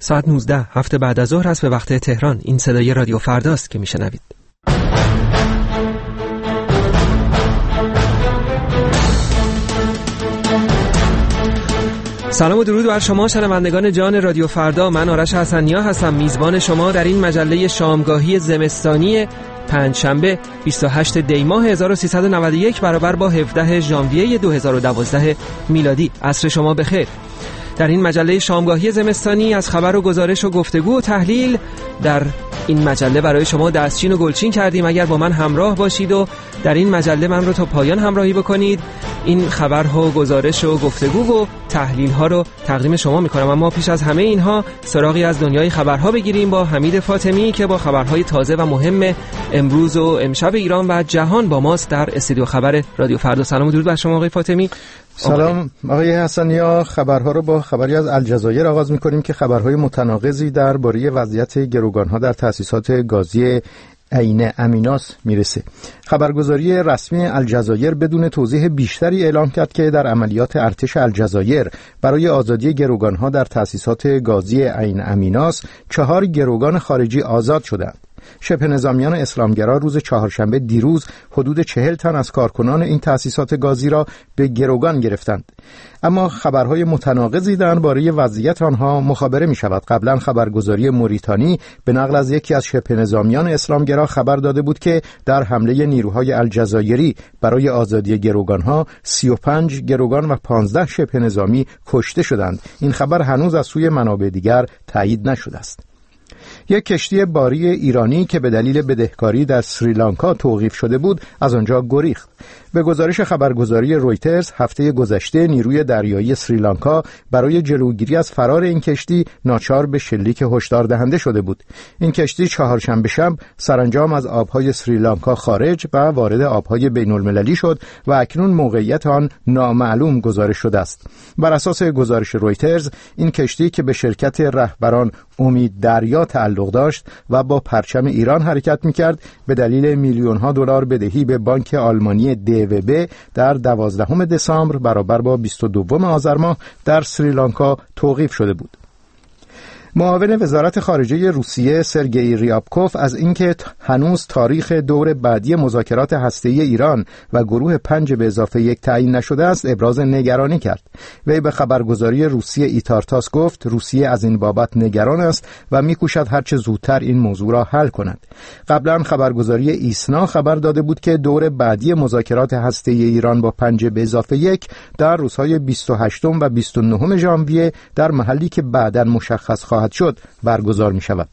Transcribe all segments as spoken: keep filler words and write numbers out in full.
ساعت نوزده هفته بعد از ظهر است به وقت تهران. این صدای رادیو فرداست که میشنوید. سلام و درود بر شما شنوندگان جان رادیو فردا. من آرش حسنیا هستم، میزبان شما در این مجله شامگاهی زمستانی پنجشنبه بیست و هشتم دی ماه هزار و سیصد و نود و یک برابر با هفدهم ژانویه دو هزار و دوازده میلادی. عصر شما بخیر. در این مجله شامگاهی زمستانی از خبر و گزارش و گفتگو و تحلیل در این مجله برای شما دستچین و گلچین کردیم. اگر با من همراه باشید و در این مجله من رو تا پایان همراهی بکنید، این خبرها و گزارش و گفتگو و تحلیل ها رو تقدیم شما میکنم. اما پیش از همه اینها سراغی از دنیای خبرها بگیریم با حمید فاطمی که با خبرهای تازه و مهم امروز و امشب ایران و جهان با ماست در استودیو خبر رادیو فردا. سلام و درود بر شما آقای فاطمی. سلام آقای حسنیا. خبرها رو با خبری از الجزایر آغاز می‌کنیم که خبرهای متناقضی درباره وضعیت گروگان‌ها در تأسیسات گازی عین امیناس میرسه. خبرگزاری رسمی الجزایر بدون توضیح بیشتری اعلام کرد که در عملیات ارتش الجزایر برای آزادی گروگان‌ها در تأسیسات گازی عین امیناس چهار گروگان خارجی آزاد شدند. شبه نظامیان اسلامگرا روز چهارشنبه دیروز حدود چهل تن از کارکنان این تأسیسات گازی را به گروگان گرفتند، اما خبرهای متناقضی درباره وضعیت آنها مخابره می شود. قبلا خبرگزاری موریتانی به نقل از یکی از شبه نظامیان اسلامگرا خبر داده بود که در حمله نیروهای الجزایری برای آزادی گروگانها سی و پنج گروگان و پانزده شبه نظامی کشته شدند. این خبر هنوز از سوی منابع دیگر تایید نشده است. یک کشتی باری ایرانی که به دلیل بدهکاری در سریلانکا توقیف شده بود از آنجا گریخت. به گزارش خبرگزاری رویترز هفته گذشته نیروی دریایی سریلانکا برای جلوگیری از فرار این کشتی ناچار به شلیک هشدار دهنده شده بود. این کشتی چهارشنبه شب سرانجام از آبهای سریلانکا خارج و وارد آبهای بین المللی شد و اکنون موقعیت آن نامعلوم گزارش شده است. بر اساس گزارش رویترز این کشتی که به شرکت رهبران امید دریا تعلق داشت و با پرچم ایران حرکت می‌کرد به دلیل میلیون‌ها دلار بدهی به بانک آلمانی دی و به در دوازدهم دسامبر برابر با بیست و دوم آذر ماه در سریلانکا توقیف شده بود. معاون وزارت خارجه روسیه سرگئی ریابکوف از اینکه هنوز تاریخ دور بعدی مذاکرات هسته‌ای ایران و گروه پنج به اضافه یک تعیین نشده است ابراز نگرانی کرد. وی به خبرگزاری روسیه ایتارتاس گفت روسیه از این بابت نگران است و می‌کوشد هرچه زودتر این موضوع را حل کند. قبلا خبرگزاری ایسنا خبر داده بود که دور بعدی مذاکرات هسته‌ای ایران با پنج به اضافه یک در روزهای بیست و هشتم و بیست و نهم ژانویه در محلی که بعداً مشخص خواهد شد برگزار می شود.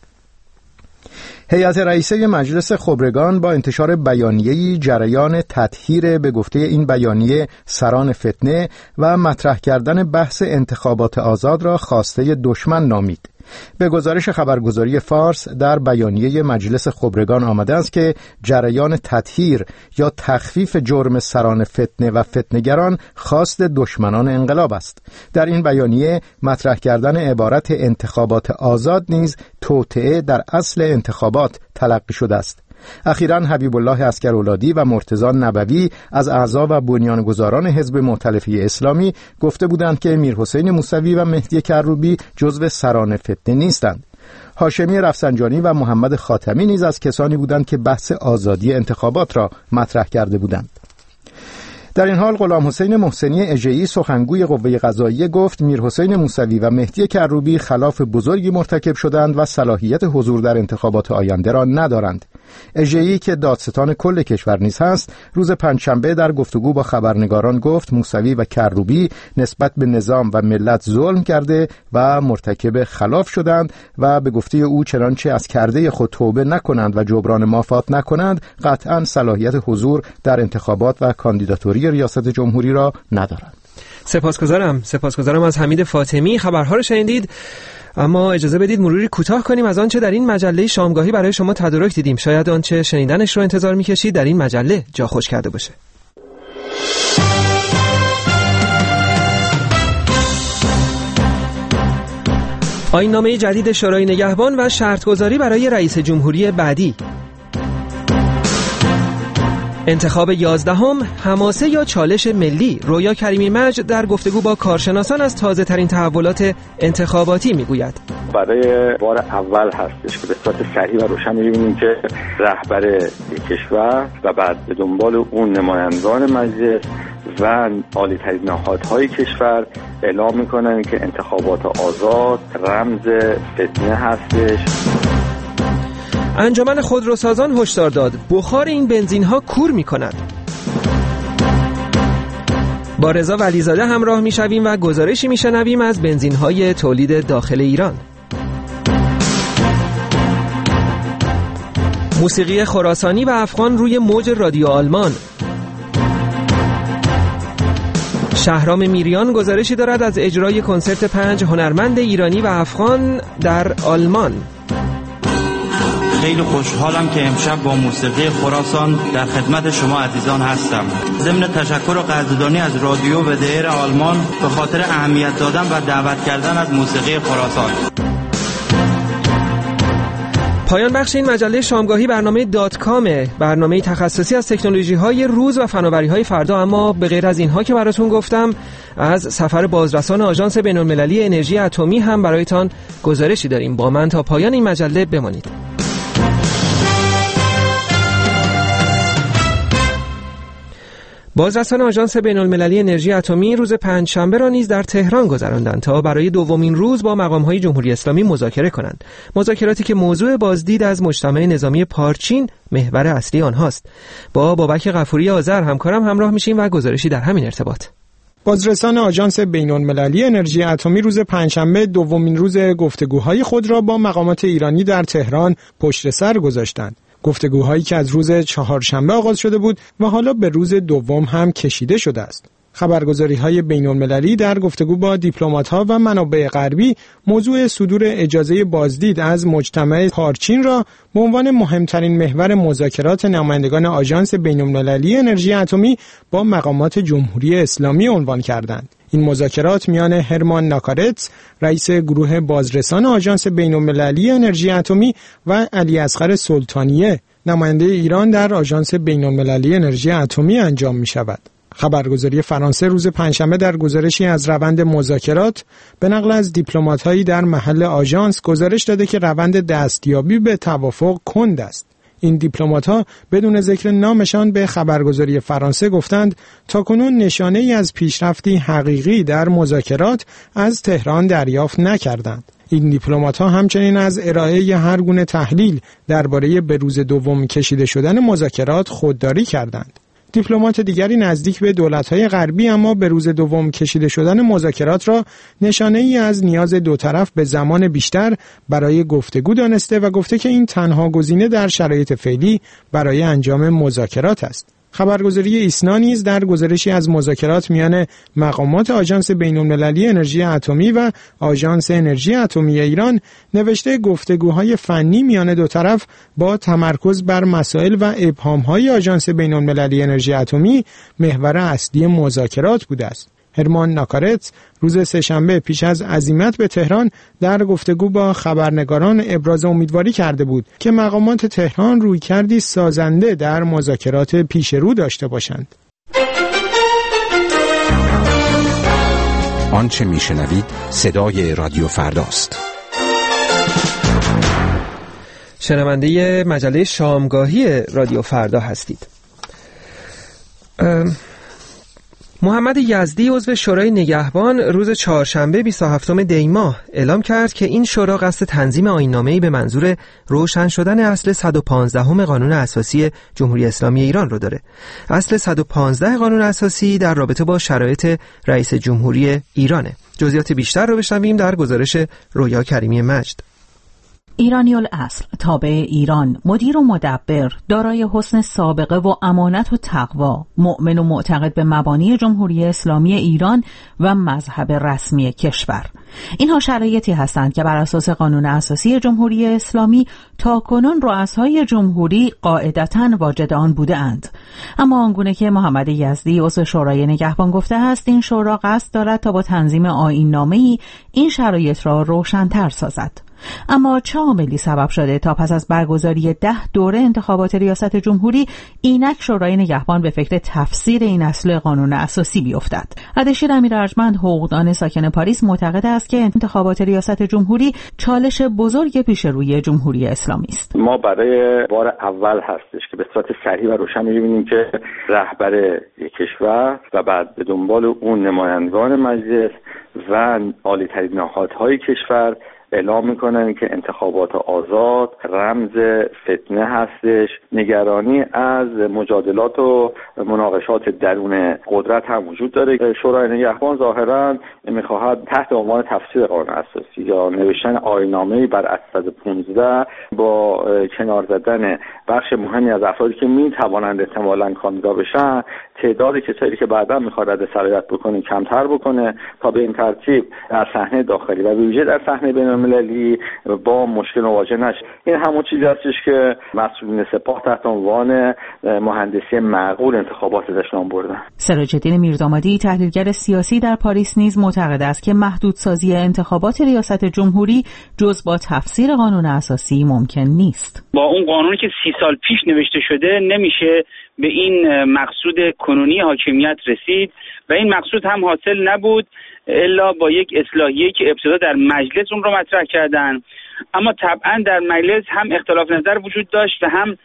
هیئت رئیسه مجلس خبرگان با انتشار بیانیه‌ای جریان تطهیر به گفته این بیانیه سران فتنه و مطرح کردن بحث انتخابات آزاد را خواسته دشمن نامید. به گزارش خبرگزاری فارس در بیانیه مجلس خبرگان آمده است که جریان تطهیر یا تخفیف جرم سران فتنه و فتنه‌گران خواست دشمنان انقلاب است. در این بیانیه مطرح کردن عبارت انتخابات آزاد نیز توطئه در اصل انتخابات تلقی شده است. اخیراً حبیب الله عسکرولادی و مرتضی نبوی از اعضا و بنیانگذاران حزب مؤتلفه اسلامی گفته بودند که میرحسین موسوی و مهدی کروبی جزو سران فتنه نیستند. هاشمی رفسنجانی و محمد خاتمی نیز از کسانی بودند که بحث آزادی انتخابات را مطرح کرده بودند. در این حال غلام حسین محسنی اژه‌ای سخنگوی قوه قضاییه گفت میرحسین موسوی و مهدی کروبی خلاف بزرگی مرتکب شدند و صلاحیت حضور در انتخابات آینده را ندارند. اژه‌ای که دادستان کل کشور نیز هست روز پنجشنبه در گفتگو با خبرنگاران گفت موسوی و کروبی نسبت به نظام و ملت ظلم کرده و مرتکب خلاف شدند و به گفته او چنانچه از کرده خود توبه نکنند و جبران مافات نکنند قطعاً صلاحیت حضور در انتخابات و کاندیداتوری ریاست جمهوری را ندارند. سپاسگزارم سپاسگزارم از حمید فاطمی. خبرها رو شنیدید، اما اجازه بدید مروری کوتاه کنیم از آنچه در این مجله شامگاهی برای شما تدارک دیدیم. شاید آنچه شنیدنش رو انتظار می‌کشید در این مجله جا خوش کرده باشه. آیین‌نامه جدید شورای نگهبان و شرط‌گذاری برای رئیس جمهوری بعدی. انتخاب یازدهم، حماسه یا چالش ملی. رویا کریمی مجد در گفتگو با کارشناسان از تازه ترین تحولات انتخاباتی میگوید. برای بار اول هستش که به صورت صریح و روشن می‌بینیم که رهبر کشور و بعد به دنبال اون نمایندگان مجلس و عالی‌ترین نهادهای کشور اعلام میکنن که انتخابات آزاد رمز فتنه هستش. انجمن خودروسازان هشدار داد بخار این بنزین‌ها کور می‌کند. با رضا ولیزاده همراه می‌شویم و گزارشی می‌شنویم از بنزین‌های تولید داخل ایران. موسیقی خراسانی و افغان روی موج رادیو آلمان. شهرام میریان گزارشی دارد از اجرای کنسرت پنج هنرمند ایرانی و افغان در آلمان. خیلی خوشحالم که امشب با موسیقی خراسان در خدمت شما عزیزان هستم. ضمن تشکر و قدردانی از رادیو و دیر آلمان به خاطر اهمیت دادن و دعوت کردن از موسیقی خراسان. پایان بخش این مجله شامگاهی برنامه دات کامه، برنامه تخصصی از تکنولوژی های روز و فناوری های فردا. اما به غیر از اینها که براتون گفتم، از سفر بازرسان آژانس بین‌المللی انرژی اتمی هم برایتان گزارشی داریم. با من تا پایان این مجله بمانید. بازرسان آژانس بین‌المللی انرژی اتمی روز پنجشنبه را نیز در تهران گذراندند تا برای دومین روز با مقام‌های جمهوری اسلامی مذاکره کنند. مذاکراتی که موضوع بازدید از مجتمع نظامی پارچین محور اصلی آنهاست. با بابک غفوری آذر همکارم همراه میشیم و گزارشی در همین ارتباط. بازرسان آژانس بین‌المللی انرژی اتمی روز پنجشنبه دومین روز گفتگوهای خود را با مقامات ایرانی در تهران پشت سر گذاشتند. گفتگوهایی که از روز چهارشنبه آغاز شده بود و حالا به روز دوم هم کشیده شده است. خبرگزاری‌های بین‌المللی در گفتگو با دیپلمات‌ها و منابع غربی موضوع صدور اجازه بازدید از مجتمع پارچین را به عنوان مهمترین محور مذاکرات نمایندگان آژانس بین‌المللی انرژی اتمی با مقامات جمهوری اسلامی عنوان کردند. این مذاکرات میان هرمان ناکارتز، رئیس گروه بازرسان آژانس بین‌المللی انرژی اتمی و علی اصغر سلطانیه، نماینده ایران در آژانس بین‌المللی انرژی اتمی انجام می شود. خبرگزاری فرانسه روز پنجشنبه در گزارشی از روند مذاکرات به نقل از دیپلمات‌هایی در محل آژانس گزارش داده که روند دستیابی به توافق کند است. این دیپلمات‌ها بدون ذکر نامشان به خبرگزاری فرانسه گفتند تاکنون نشانه‌ای از پیشرفتی حقیقی در مذاکرات از تهران دریافت نکردند. این دیپلمات‌ها همچنین از ارائه هر گونه تحلیل درباره به روز دوم کشیده شدن مذاکرات خودداری کردند. دیپلمات دیگری نزدیک به دولت‌های غربی اما به روز دوم کشیده شدن مذاکرات را نشانه‌ای از نیاز دو طرف به زمان بیشتر برای گفتگو دانسته و گفته که این تنها گزینه در شرایط فعلی برای انجام مذاکرات است. خبرگزاری ایسنا نیز در گزارشی از مذاکرات میان مقامات آژانس بین‌المللی انرژی اتمی و آژانس انرژی اتمی ایران نوشته گفتگوهای فنی میان دو طرف با تمرکز بر مسائل و ابهام‌های آژانس بین‌المللی انرژی اتمی محور اصلی مذاکرات بوده است. هرمان ناکارتز روز سه‌شنبه پیش از عزیمت به تهران در گفتگو با خبرنگاران ابراز امیدواری کرده بود که مقامات تهران رویکردی سازنده در مذاکرات پیش رو داشته باشند. آنچه میشنوید صدای رادیو فرداست. شنونده مجله شامگاهی رادیو فردا هستید. محمد یزدی عضو شورای نگهبان روز چهارشنبه بیست و هفتم دی ماه اعلام کرد که این شورا قصد تنظیم آیین‌نامه‌ای به منظور روشن شدن اصل صد و پانزده قانون اساسی جمهوری اسلامی ایران رو داره. اصل صد و پانزده قانون اساسی در رابطه با شرایط رئیس جمهوری ایرانه. جزئیات بیشتر رو بشنویم در گزارش رویا کریمی مجد. ایرانی الاصل، تابع ایران، مدیر و مدبر، دارای حسن سابقه و امانت و تقوا، مؤمن و معتقد به مبانی جمهوری اسلامی ایران و مذهب رسمی کشور. اینها شرایطی هستند که بر اساس قانون اساسی جمهوری اسلامی تاکنون رؤسای جمهوری قاعدتاً واجد آن بوده اند. اما آنگونه که محمد یزدی عضو شورای نگهبان گفته است، این شورا قصد دارد تا با تنظیم آیین‌نامه‌ای این شرایط را روشن‌تر سازد. اما چه عاملی سبب شده تا پس از برگزاری ده دوره انتخابات ریاست جمهوری اینک شورای نگهبان به فکر تفسیر این اصل قانون اساسی بیفتد؟ اردشیر امیر ارجمند، حقوقدان ساکن پاریس، معتقد است که انتخابات ریاست جمهوری چالش بزرگ پیش روی جمهوری اسلامی است. ما برای بار اول هستش که به صورت صریح و روشن می‌بینیم که رهبر یک کشور و بعد به دنبال اون نمایندگان مجلس و عالی‌ترین نهادهای کشور اعلام میکنن که انتخابات آزاد رمز فتنه هستش. نگرانی از مجادلات و مناقشات درون قدرت هم وجود داره. شورای نگهبان ظاهرا میخواهد تحت عنوان تفسیر قانون اساسی یا نوشتن آیین‌نامه‌ای بر اساس پانزده با کنار زدن بخش مهمی از افرادی که میتوانند احتمالاً کاندیدا بشن، تعداد کسایی که بعدا میخواد رد صلاحیت بکنه کمتر بکنه تا به این ترتیب در صحنه داخلی و به ویژه در صحنه بین‌المللی با مشکل مواجه نشه. این همون چیزی هستش که مسئولین سپاه تحت عنوان مهندسی معقول انتخابات ازش نام بردن. سراج‌الدین میردامادی، تحلیلگر سیاسی در پاریس، نیز معتقد است که محدودسازی انتخابات ریاست جمهوری جز با تفسیر قانون اساسی ممکن نیست. با اون قانونی که سی سال پیش نوشته شده نمیشه به این مقصود کنونی حاکمیت رسید و این مقصود هم حاصل نبود الا با یک اصلاحیه‌ای که ابتدا در مجلس اون رو مطرح کردن، اما طبعا در مجلس هم اختلاف نظر وجود داشت و هم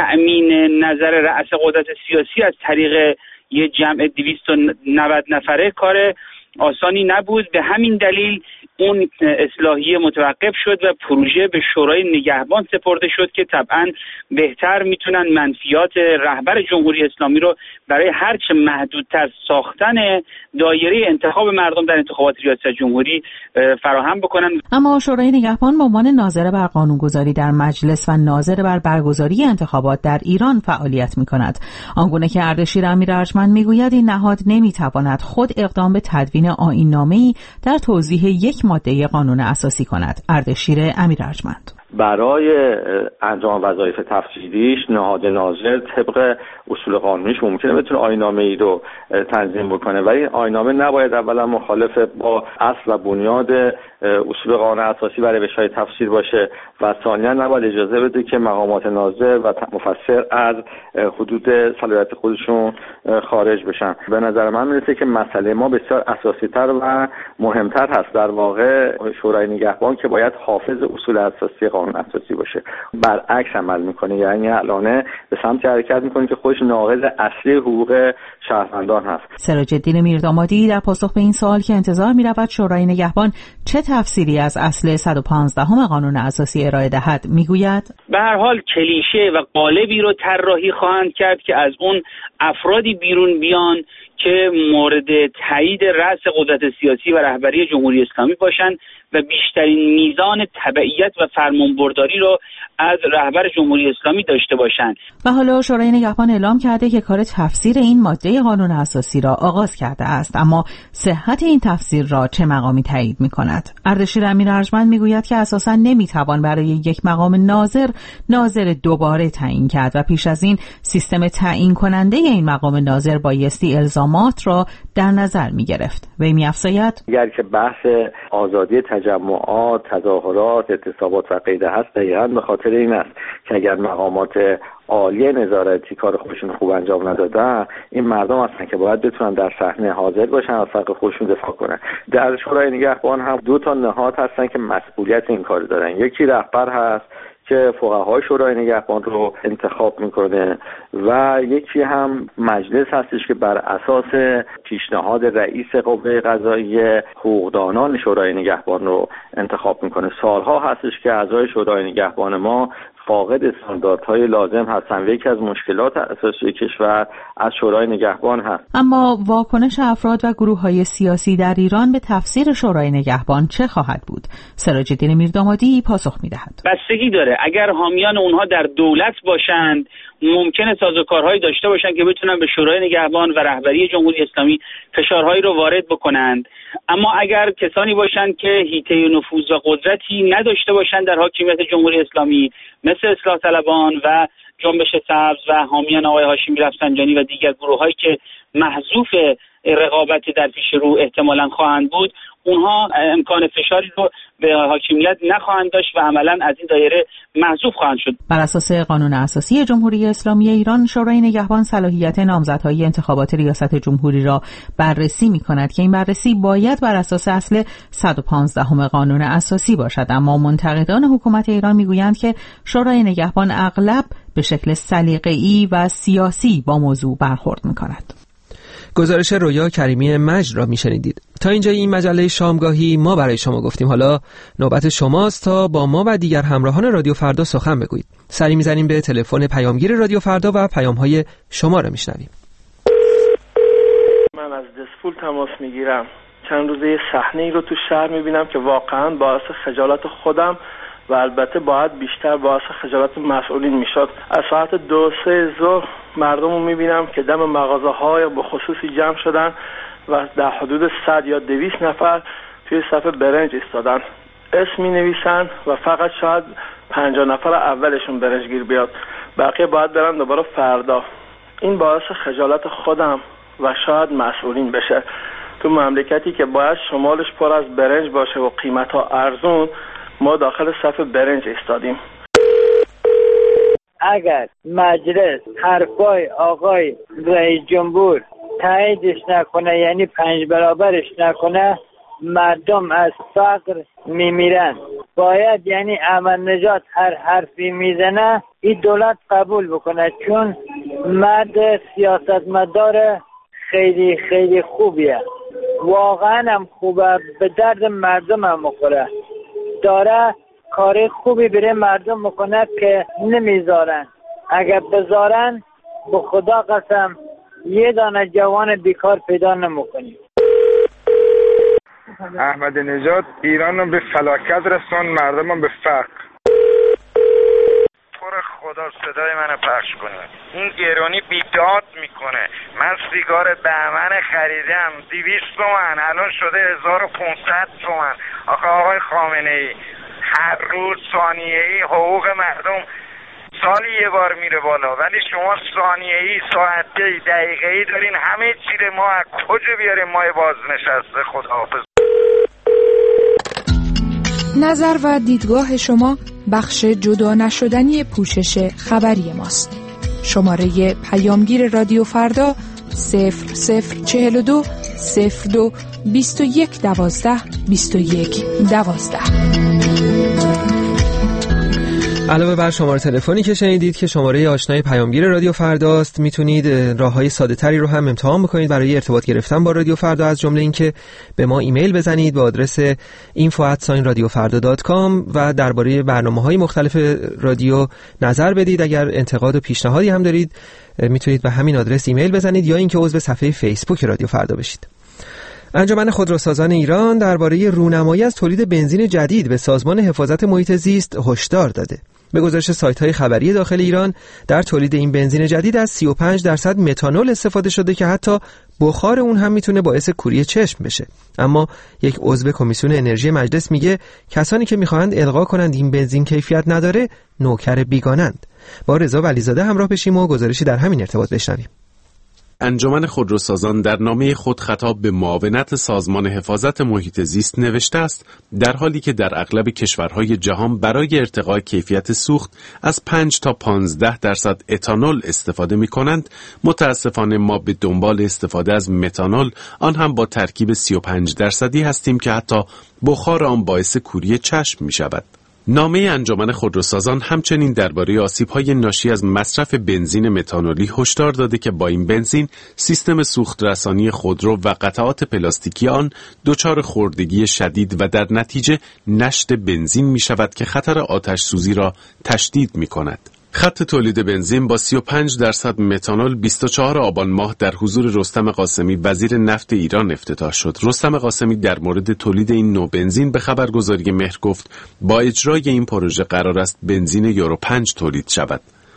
تأمین نظر رأس قدرت سیاسی از طریق یه جمع دویست و نود نفره کار آسانی نبود. به همین دلیل اون اصلاحیه متوقف شد و پروژه به شورای نگهبان سپرده شد که طبعا بهتر میتونن منفیات رهبر جمهوری اسلامی رو برای هرچه محدودتر ساختن دایره انتخاب مردم در انتخابات ریاست جمهوری فراهم بکنن. اما شورای نگهبان به عنوان ناظر بر قانونگذاری در مجلس و ناظر بر برگزاری انتخابات در ایران فعالیت میکند. آنگونه که اردشیر امیر ارجمند میگوید این نهاد نمیتواند خود اقدام به تدوین آیین‌نامه‌ای در توضیح یک ماده قانون اساسی کند. اردشیر امیر ارجمند: برای انجام وظایف تفسیریش نهاد ناظر طبق اصول قانونیش ممکنه بتونه آیین‌نامه‌ای رو تنظیم بکنه، ولی آیین‌نامه نباید اولا مخالف با اصل و بنیاد اصول قانون اساسی برای بشای تفسیر باشه و ثانیاً نباید اجازه بده که مقامات ناظر و مفسر از حدود صلاحیت خودشون خارج بشن. به نظر من میرسه که مسئله ما بسیار اساسی‌تر و مهمتر هست. در واقع شورای نگهبان که باید حافظ اصول اساسی قانون اساسی باشه برعکس عمل میکنه، یعنی الان به سمت حرکت میکنه که خودش ناقض اصلی حقوق شهروندان هست. سراج‌الدین میردامادی در پاسخ به این سوال که انتظار میرود شورای نگهبان چه تفسیری از اصل صد و پانزده قانون اساسی ارائه دهد میگوید: به هر حال کلیشه و قالبی رو طراحی خواهند کرد که از اون افرادی بیرون بیان که مورد تایید رأس قدرت سیاسی و رهبری جمهوری اسلامی باشند و بیشترین میزان تبعیت و فرمانبرداری رو از رهبر جمهوری اسلامی داشته باشند. و حالا شورای نگهبان اعلام کرده که کار تفسیر این ماده قانون اساسی را آغاز کرده است، اما صحت این تفسیر را چه مقامی تایید می‌کند؟ اردشیر امیر ارجمند میگوید که اساساً نمیتوان برای یک مقام ناظر ناظر دوباره تعیین کرد و پیش از این سیستم تعیین کننده این مقام ناظر بایستی الزامات را در نظر می‌گرفت. وی می‌افزاید: اگر که بحث آزادی تجمعات، تظاهرات، اعتصابات و غیره هست، دقیقاً به خاطر این است که اگر مقامات عالی نظارتی کار خودشون خوب انجام ندادن، این مردم هستن که باید بتونن در صحنه حاضر باشن و حق خودشون دفاع کنن. در شورای نگهبان هم دو تا نهاد هستن که مسئولیت این کار دارن. یکی رهبر هست که فقهای شورای نگهبان رو انتخاب میکنه و یکی هم مجلس هستش که بر اساس پیشنهاد رئیس قوه قضاییه حقوقدانان شورای نگهبان رو انتخاب میکنه. سالها هستش که اعضای شورای نگهبان ما فاقد استانداردهای لازم هستند و یکی از مشکلات اساسی کشور از شورای نگهبان هست. اما واکنش افراد و گروه‌های سیاسی در ایران به تفسیر شورای نگهبان چه خواهد بود؟ سراج‌الدین میردامادی پاسخ می‌دهد: بستگی داره. اگر حامیان اونها در دولت باشند ممکنه سازوکارهایی داشته باشند که بتونن به شورای نگهبان و رهبری جمهوری اسلامی فشارهایی رو وارد بکنند، اما اگر کسانی باشند که حیطه نفوذ و قدرتی نداشته باشند در حاکمیت جمهوری اسلامی مثل اصلاح طلبان و جنبش سبز و حامیان آقای هاشمی رفسنجانی و دیگر گروه‌هایی که محذوف رقابت در پیش رو احتمالاً خواهند بود، اونها امکان فشاری رو به حاکمیت نخواهند داشت و عملاً از این دایره محذوف خواهند شد. بر اساس قانون اساسی جمهوری اسلامی ایران، شورای نگهبان صلاحیت نامزدهای انتخابات ریاست جمهوری را بررسی می‌کند که این بررسی باید بر اساس اصل صد و پانزده قانون اساسی باشد، اما منتقدان حکومت ایران می‌گویند که شورای نگهبان اغلب به شکل سلیقه‌ای و سیاسی با موضوع برخورد می‌کند. گزارش رویا کریمی مجد را میشنیدید. تا اینجا این مجله شامگاهی ما برای شما گفتیم. حالا نوبت شماست تا با ما و دیگر همراهان رادیو فردا سخن بگویید. سری میزنیم به تلفن پیامگیر رادیو فردا و پیام‌های شما را میشنویم. من از دسپول تماس میگیرم. چند روزه یه صحنه‌ای رو تو شهر میبینم که واقعاً باعث خجالت خودم و البته باید بیشتر باعث خجالت مسئولین میشد. از ساعت دو سه ظهر مردم رو میبینم که دم مغازه‌های به خصوصی جمع شدن و در حدود صد یا دویست نفر توی صف برنج ایستادن. اسم مینویسن و فقط شاید پنجاه نفر اولشون برنج گیر بیاد، بقیه باید برن دوباره فردا. این باعث خجالت خودم و شاید مسئولین بشه. تو مملکتی که باید شمالش پر از برنج باشه و قیمت‌ها ارزون، ما داخل صف برنج ایستادیم. اگر مجلس حرفای آقای رئیس جمهور تاییدش نکنه، یعنی پنج برابرش نکنه، مردم از فقر میمیرن. باید یعنی احمد نژاد هر حرفی میزنه این دولت قبول بکنه، چون مرد سیاستمدار خیلی خیلی خوبیه، واقعا هم خوبه، به درد مردم هم میخوره، داره کار خوبی بره مردم میکنه که نمیذارن. اگر بذارن به خدا قسم یه دانه جوان بیکار پیدا نمیکنیم. احمد نژاد ایران رو به فلاکت رسون، مردم رو به فقر. پر خدا صدای منو پخش کنه. این گرانی بیداد میکنه. من سیگار بهمن خریدم دویست تومن، الان شده هزار و پانصد تومن. آخه آقای خامنه ای، هر روز ثانیه‌ای حقوق مردم سالی یه بار میره بالا، ولی شما ثانیه‌ای، ساعته‌ای، دقیقه‌ای دارین. همه چی ما از کجا بیاریم؟ ما بازنشسته. خداحافظ. نظر و دیدگاه شما بخش جدا نشدنی پوشش خبری ماست. شماره پیامگیر رادیو فردا صفر صفر چهل و دو صفر دو بیست و یک دوازده بیست و یک دوازده. علاوه بر شماره تلفنی که شنیدید که شماره آشنای پیامگیر رادیو فرداست، میتونید راههای ساده تری رو هم امتحان بکنید برای ارتباط گرفتن با رادیو فردا، از جمله اینکه به ما ایمیل بزنید به آدرس اینفو ات رادیو فردا دات کام و درباره برنامه‌های مختلف رادیو نظر بدید. اگر انتقاد و پیشنهادی هم دارید میتونید به همین آدرس ایمیل بزنید یا اینکه عضو صفحه فیسبوک رادیو فردا بشید. انجمن خودروسازان ایران درباره رونمایی از تولید بنزین جدید به سازمان حفاظت محیط زیست هشدار داده. به گزارش سایت‌های خبری داخل ایران، در تولید این بنزین جدید از سی و پنج درصد متانول استفاده شده که حتی بخار اون هم میتونه باعث کوری چشم بشه. اما یک عضو کمیسیون انرژی مجلس میگه کسانی که میخواهند الغا کنند این بنزین کیفیت نداره نوکر بیگانند. با رضا ولیزاده همراه بشیم و گزارشی در همین ارتباط بشنویم. انجمن خودروسازان در نامه خود خطاب به معاونت سازمان حفاظت محیط زیست نوشته است در حالی که در اغلب کشورهای جهان برای ارتقای کیفیت سوخت از پنج تا پانزده درصد اتانول استفاده می کنند، متاسفانه ما به دنبال استفاده از متانول، آن هم با ترکیب سی و پنج درصدی هستیم که حتی بخار آن باعث کوری چشم می شود. نامه انجمن خودروسازان همچنین درباره آسیب‌های ناشی از مصرف بنزین متانولی هشدار داده که با این بنزین سیستم سوخت رسانی خودرو و قطعات پلاستیکی آن دچار خوردگی شدید و در نتیجه نشت بنزین می‌شود که خطر آتش سوزی را تشدید می‌کند. خط تولید بنزین با سی و پنج درصد متانول بیست و چهارم آبان ماه در حضور رستم قاسمی وزیر نفت ایران افتتاح شد. رستم قاسمی در مورد تولید این نوع بنزین به خبرگزاری مهر گفت با اجرای این پروژه قرار است بنزین یورو پنج تولید شود.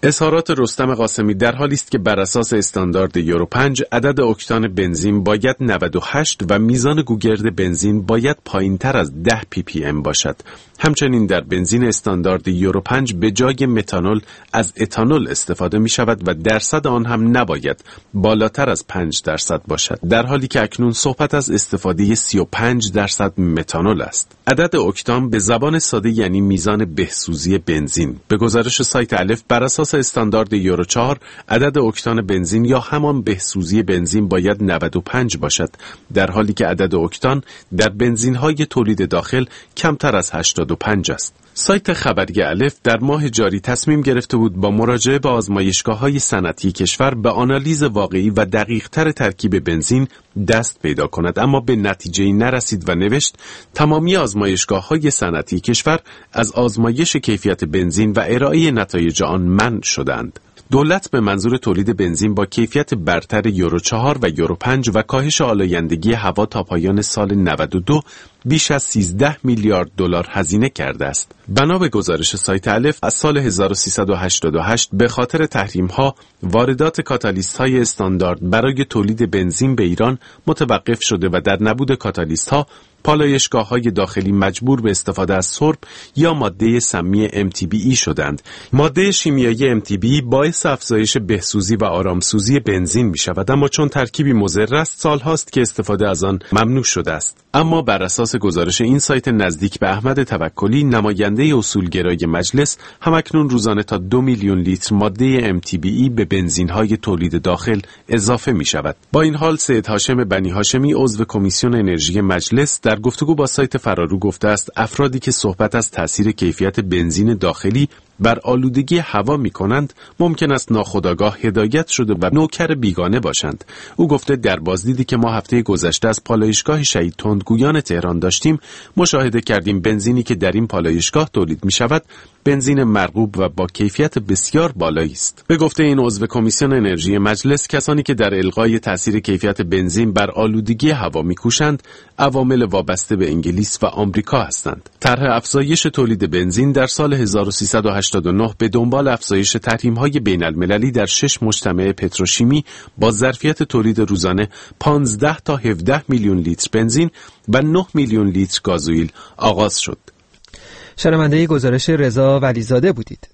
اظهارات رستم قاسمی در حالی است که بر اساس استاندارد یورو پنج عدد اکتان بنزین باید نود و هشت و میزان گوگرد بنزین باید پایین‌تر از ده پی پی ام باشد. همچنین در بنزین استاندارد یورو پنج به جای متانول از اتانول استفاده می شود و درصد آن هم نباید بالاتر از پنج درصد باشد، در حالی که اکنون صحبت از استفاده سی و پنج درصد متانول است. عدد اکتان به زبان ساده یعنی میزان بهسوزی بنزین. به گزارش سایت الف بر اساس استاندارد یورو چهار عدد اکتان بنزین یا همان بهسوزی بنزین باید نود و پنج باشد، در حالی که عدد اکتان در بنزین‌های تولید داخل کمتر از هشتاد و پنج است. سایت خبری الف در ماه جاری تصمیم گرفته بود با مراجعه به آزمایشگاه‌های صنعتی کشور به آنالیز واقعی و دقیق‌تر ترکیب بنزین دست پیدا کند، اما به نتیجه‌ای نرسید و نوشت تمامی آزمایشگاه‌های صنعتی کشور از آزمایش کیفیت بنزین و ارائه نتایج آن منع شدند. دولت به منظور تولید بنزین با کیفیت برتر یورو چهار و یورو پنج و کاهش آلایندگی هوا تا پایان سال نود و دو بیش از سیزده میلیارد دلار هزینه کرده است. بنا به گزارش سایت الف از سال هزار و سیصد و هشتاد و هشت به خاطر تحریم‌ها واردات کاتالیست‌های استاندارد برای تولید بنزین به ایران متوقف شده و در نبود کاتالیست‌ها پالایشگاه‌های داخلی مجبور به استفاده از سرب یا ماده سمی ام تی بی ای شدند. ماده شیمیایی ام تی بی ای باعث افزایش بهسوزی و آرامسوزی بنزین می‌شود، اما چون ترکیبی مضر است سال‌هاست که استفاده از آن ممنوع شده است. اما بر اساس گزارش این سایت نزدیک به احمد توکلی نماینده اصولگرای مجلس، همکنون روزانه تا دو میلیون لیتر ماده ام تی بی ای به بنزین‌های تولید داخل اضافه می‌شود. با این حال سید هاشم بنی هاشمی عضو کمیسیون انرژی مجلس در گفتگو با سایت فرارو گفته است افرادی که صحبت از تاثیر کیفیت بنزین داخلی بر آلودگی هوا می کنند ممکن است ناخودآگاه هدایت شده و نوکر بیگانه باشند. او گفته در بازدیدی که ما هفته گذشته از پالایشگاه شهید تندگویان تهران داشتیم مشاهده کردیم بنزینی که در این پالایشگاه تولید می شود بنزین مرغوب و با کیفیت بسیار بالایی است. به گفته این عضو کمیسیون انرژی مجلس کسانی که در الغای تاثیر کیفیت بنزین بر آلودگی هوا می‌کوشند عوامل وابسته به انگلیس و آمریکا هستند. طرح افزایش تولید بنزین در سال هزار و سیصد و هشتاد و نه به دنبال افزایش تحریم‌های بین‌المللی در شش مجتمع پتروشیمی با ظرفیت تولید روزانه پانزده تا هفده میلیون لیتر بنزین و نه میلیون لیتر گازوئیل آغاز شد. شنونده گزارش رضا ولیزاده بودید.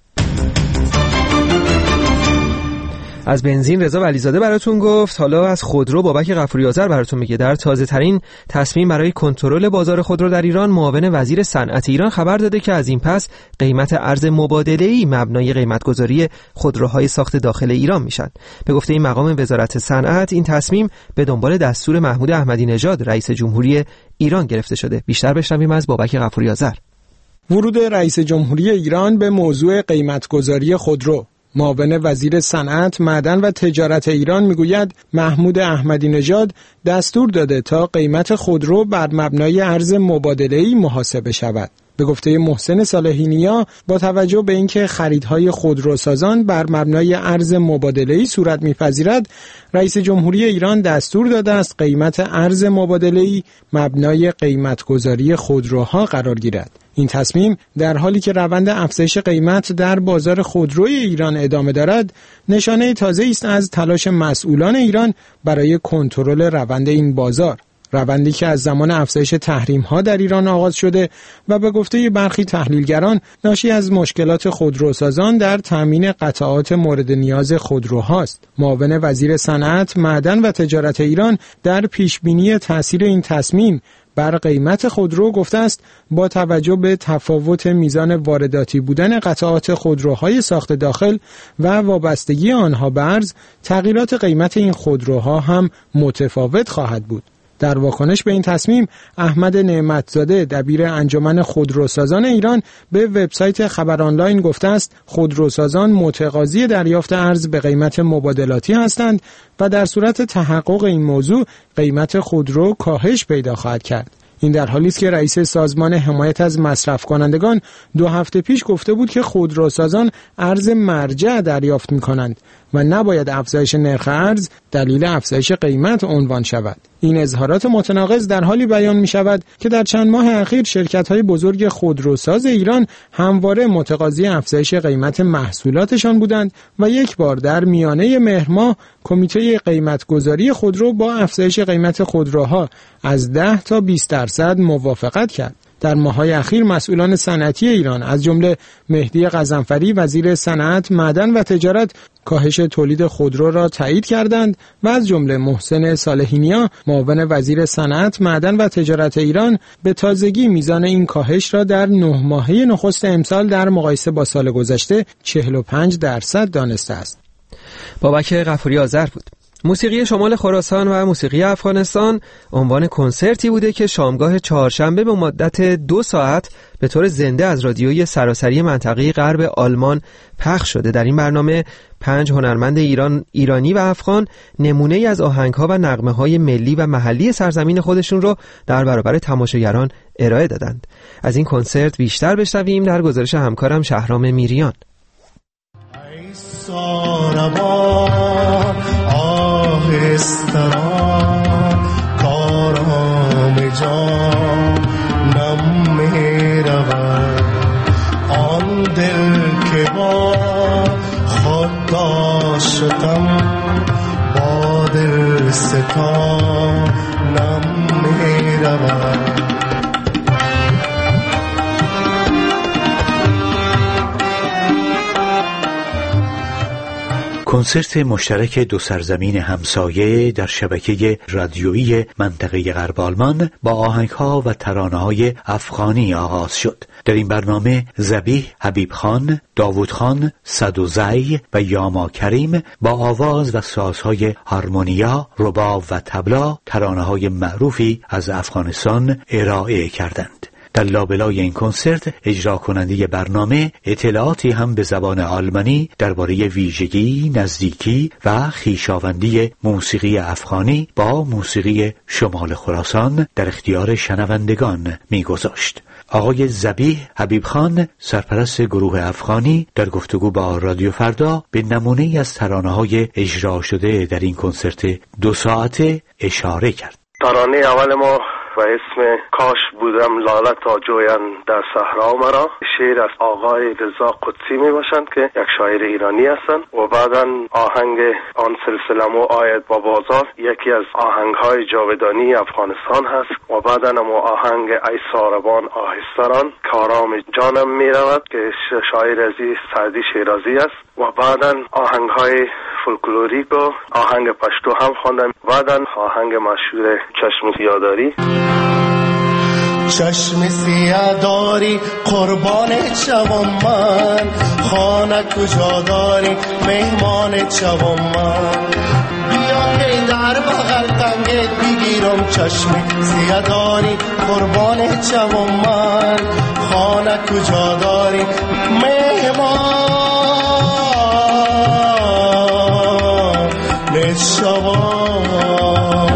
از بنزین رضا ولیزاده براتون گفت. حالا از خودرو بابک غفوری آذر براتون میگه در تازه ترین تصمیم برای کنترل بازار خودرو در ایران معاون وزیر صنعت ایران خبر داده که از این پس قیمت ارز مبادله‌ای مبنای قیمت‌گذاری خودروهای ساخت داخل ایران میشن. به گفته این مقام وزارت صنعت این تصمیم به دنبال دستور محمود احمدی نژاد رئیس جمهوری ایران گرفته شده. بیشتر بشنویم از بابک غفوری آذر. ورود رئیس جمهوری ایران به موضوع قیمت‌گذاری خودرو. معاون وزیر صنعت، معدن و تجارت ایران میگوید محمود احمدی نژاد دستور داده تا قیمت خودرو بر مبنای ارز مبادله‌ای محاسبه شود. به گفته محسن صالحینیا با توجه به اینکه خریدهای خودروسازان بر مبنای ارز مبادله‌ای صورت می‌پذیرد، رئیس جمهوری ایران دستور داده است قیمت ارز مبادله‌ای مبنای قیمت‌گذاری خودروها قرار گیرد. این تصمیم در حالی که روند افزایش قیمت در بازار خودروی ایران ادامه دارد، نشانه تازه‌ای است از تلاش مسئولان ایران برای کنترل روند این بازار. روندی که از زمان افزایش تحریم‌ها در ایران آغاز شده و به گفته برخی تحلیلگران ناشی از مشکلات خودروسازان در تامین قطعات مورد نیاز خودروهاست. معاون وزیر صنعت، معدن و تجارت ایران در پیشبینی تأثیر این تصمیم بر قیمت خودرو گفته است با توجه به تفاوت میزان وارداتی بودن قطعات خودروهای ساخت داخل و وابستگی آنها به ارز، تغییرات قیمت این خودروها هم متفاوت خواهد بود. در واکنش به این تصمیم، احمد نعمتزاده دبیر انجمن خودروسازان ایران به وبسایت خبر آنلاین گفته است خودروسازان متقاضی دریافت ارز به قیمت مبادلاتی هستند و در صورت تحقق این موضوع قیمت خودرو کاهش پیدا خواهد کرد. این در حالی است که رئیس سازمان حمایت از مصرف کنندگان دو هفته پیش گفته بود که خودروسازان ارز مرجع دریافت می‌کنند و نباید افزایش نرخ ارز دلیل افزایش قیمت عنوان شود. این اظهارات متناقض در حالی بیان می شود که در چند ماه اخیر شرکت‌های بزرگ خودروساز ایران همواره متقاضی افزایش قیمت محصولاتشان بودند و یک بار در میانه مهر ماه کمیته قیمت‌گذاری خودرو با افزایش قیمت خودروها از ده تا بیست درصد موافقت کرد. در ماه‌های اخیر مسئولان صنعتی ایران از جمله مهدی غضنفری وزیر صنعت، معدن و تجارت کاهش تولید خودرو را تایید کردند و از جمله محسن صالحی‌نیا معاون وزیر صنعت، معدن و تجارت ایران به تازگی میزان این کاهش را در نه ماهه نخست امسال در مقایسه با سال گذشته چهل و پنج درصد دانسته است. بابک غفوری آذر بود. موسیقی شمال خراسان و موسیقی افغانستان عنوان کنسرتی بوده که شامگاه چهارشنبه به مدت دو ساعت به طور زنده از رادیوی سراسری منطقه غرب آلمان پخش شده. در این برنامه پنج هنرمند ایران، ایرانی و افغان نمونه‌ای از آهنگ‌ها و نغمه‌های ملی و محلی سرزمین خودشون رو در برابر تماشاگران ارائه دادند. از این کنسرت بیشتر بشنویم در گزارش همکارم شهرام میریان. آهستان کارام جانم می رود، آن دل که با خود داشتم با دل ستانم می رود. کنسرت مشترک دو سرزمین همسایه در شبکه رادیویی منطقه غرب آلمان با آهنگ‌ها و ترانه‌های افغانی آغاز شد. در این برنامه ذبیح حبیب خان، داوود خان، صدوزی و یاما کریم با آواز و سازهای هارمونیا، رباب و طبلا ترانه‌های معروفی از افغانستان ارائه کردند. در لابلای این کنسرت اجرا کننده برنامه اطلاعاتی هم به زبان آلمانی درباره ویژگی، نزدیکی و خویشاوندی موسیقی افغانی با موسیقی شمال خراسان در اختیار شنوندگان می‌گذاشت. آقای ذبیح حبیب خان، سرپرست گروه افغانی، در گفتگو با رادیو فردا به نمونه‌ای از ترانه‌های اجرا شده در این کنسرت دو ساعته اشاره کرد. ترانه اول ما و اسم کاش بودم لاله تا جویان در صحرا مرا، شعر از آقای رضا قدسی می باشند که یک شاعر ایرانی هستند و بعدا آهنگ آن سلسلمو آید با بازار یکی از آهنگهای جاودانی افغانستان هست و بعدا هم آهنگ ای ساربان آهستران کارام جانم می رود که شاعر عزیز سعدی شیرازی است و بعدا آهنگهای فولکلوریک و آهنگ پشتو هم خواندم، بعدا آهنگ مشهور چشم سیاداری. چشم سیاه داری قربان چوم من، خانه کجا داری مهمان چوم من، بیا که در بغل تنگت بگیرم. چشم سیاه داری قربان چوم من، خانه کجا داری مهمان چوم.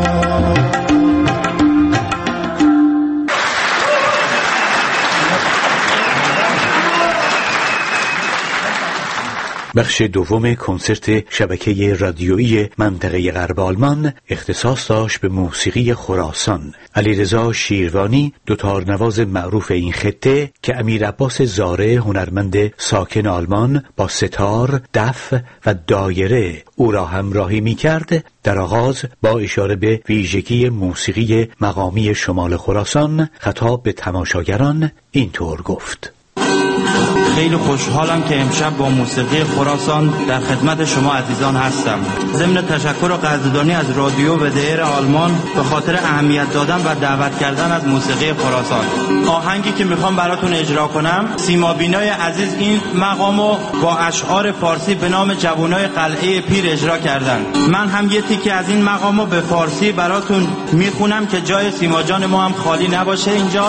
بخش دوم کنسرت شبکه رادیویی منطقه غرب آلمان اختصاص داشت به موسیقی خراسان. علیرضا شیروانی، دوتارنواز معروف این خطه که امیر عباس زاره، هنرمند ساکن آلمان، با ستار، دف و دایره او را همراهی می کرد، در آغاز با اشاره به ویژگی موسیقی مقامی شمال خراسان خطاب به تماشاگران اینطور گفت: خیلی خوشحالم که امشب با موسیقی خراسان در خدمت شما عزیزان هستم. ضمن تشکر و قدردانی از رادیو و دیر آلمان به خاطر اهمیت دادن و دعوت کردن از موسیقی خراسان. آهنگی که میخوام براتون اجرا کنم، سیما بینای عزیز این مقامو با اشعار فارسی به نام جوانای قلعه پیر اجرا کردن. من هم یه تیکه از این مقامو به فارسی براتون میخونم که جای سیما جان ما هم خالی نباشه اینجا.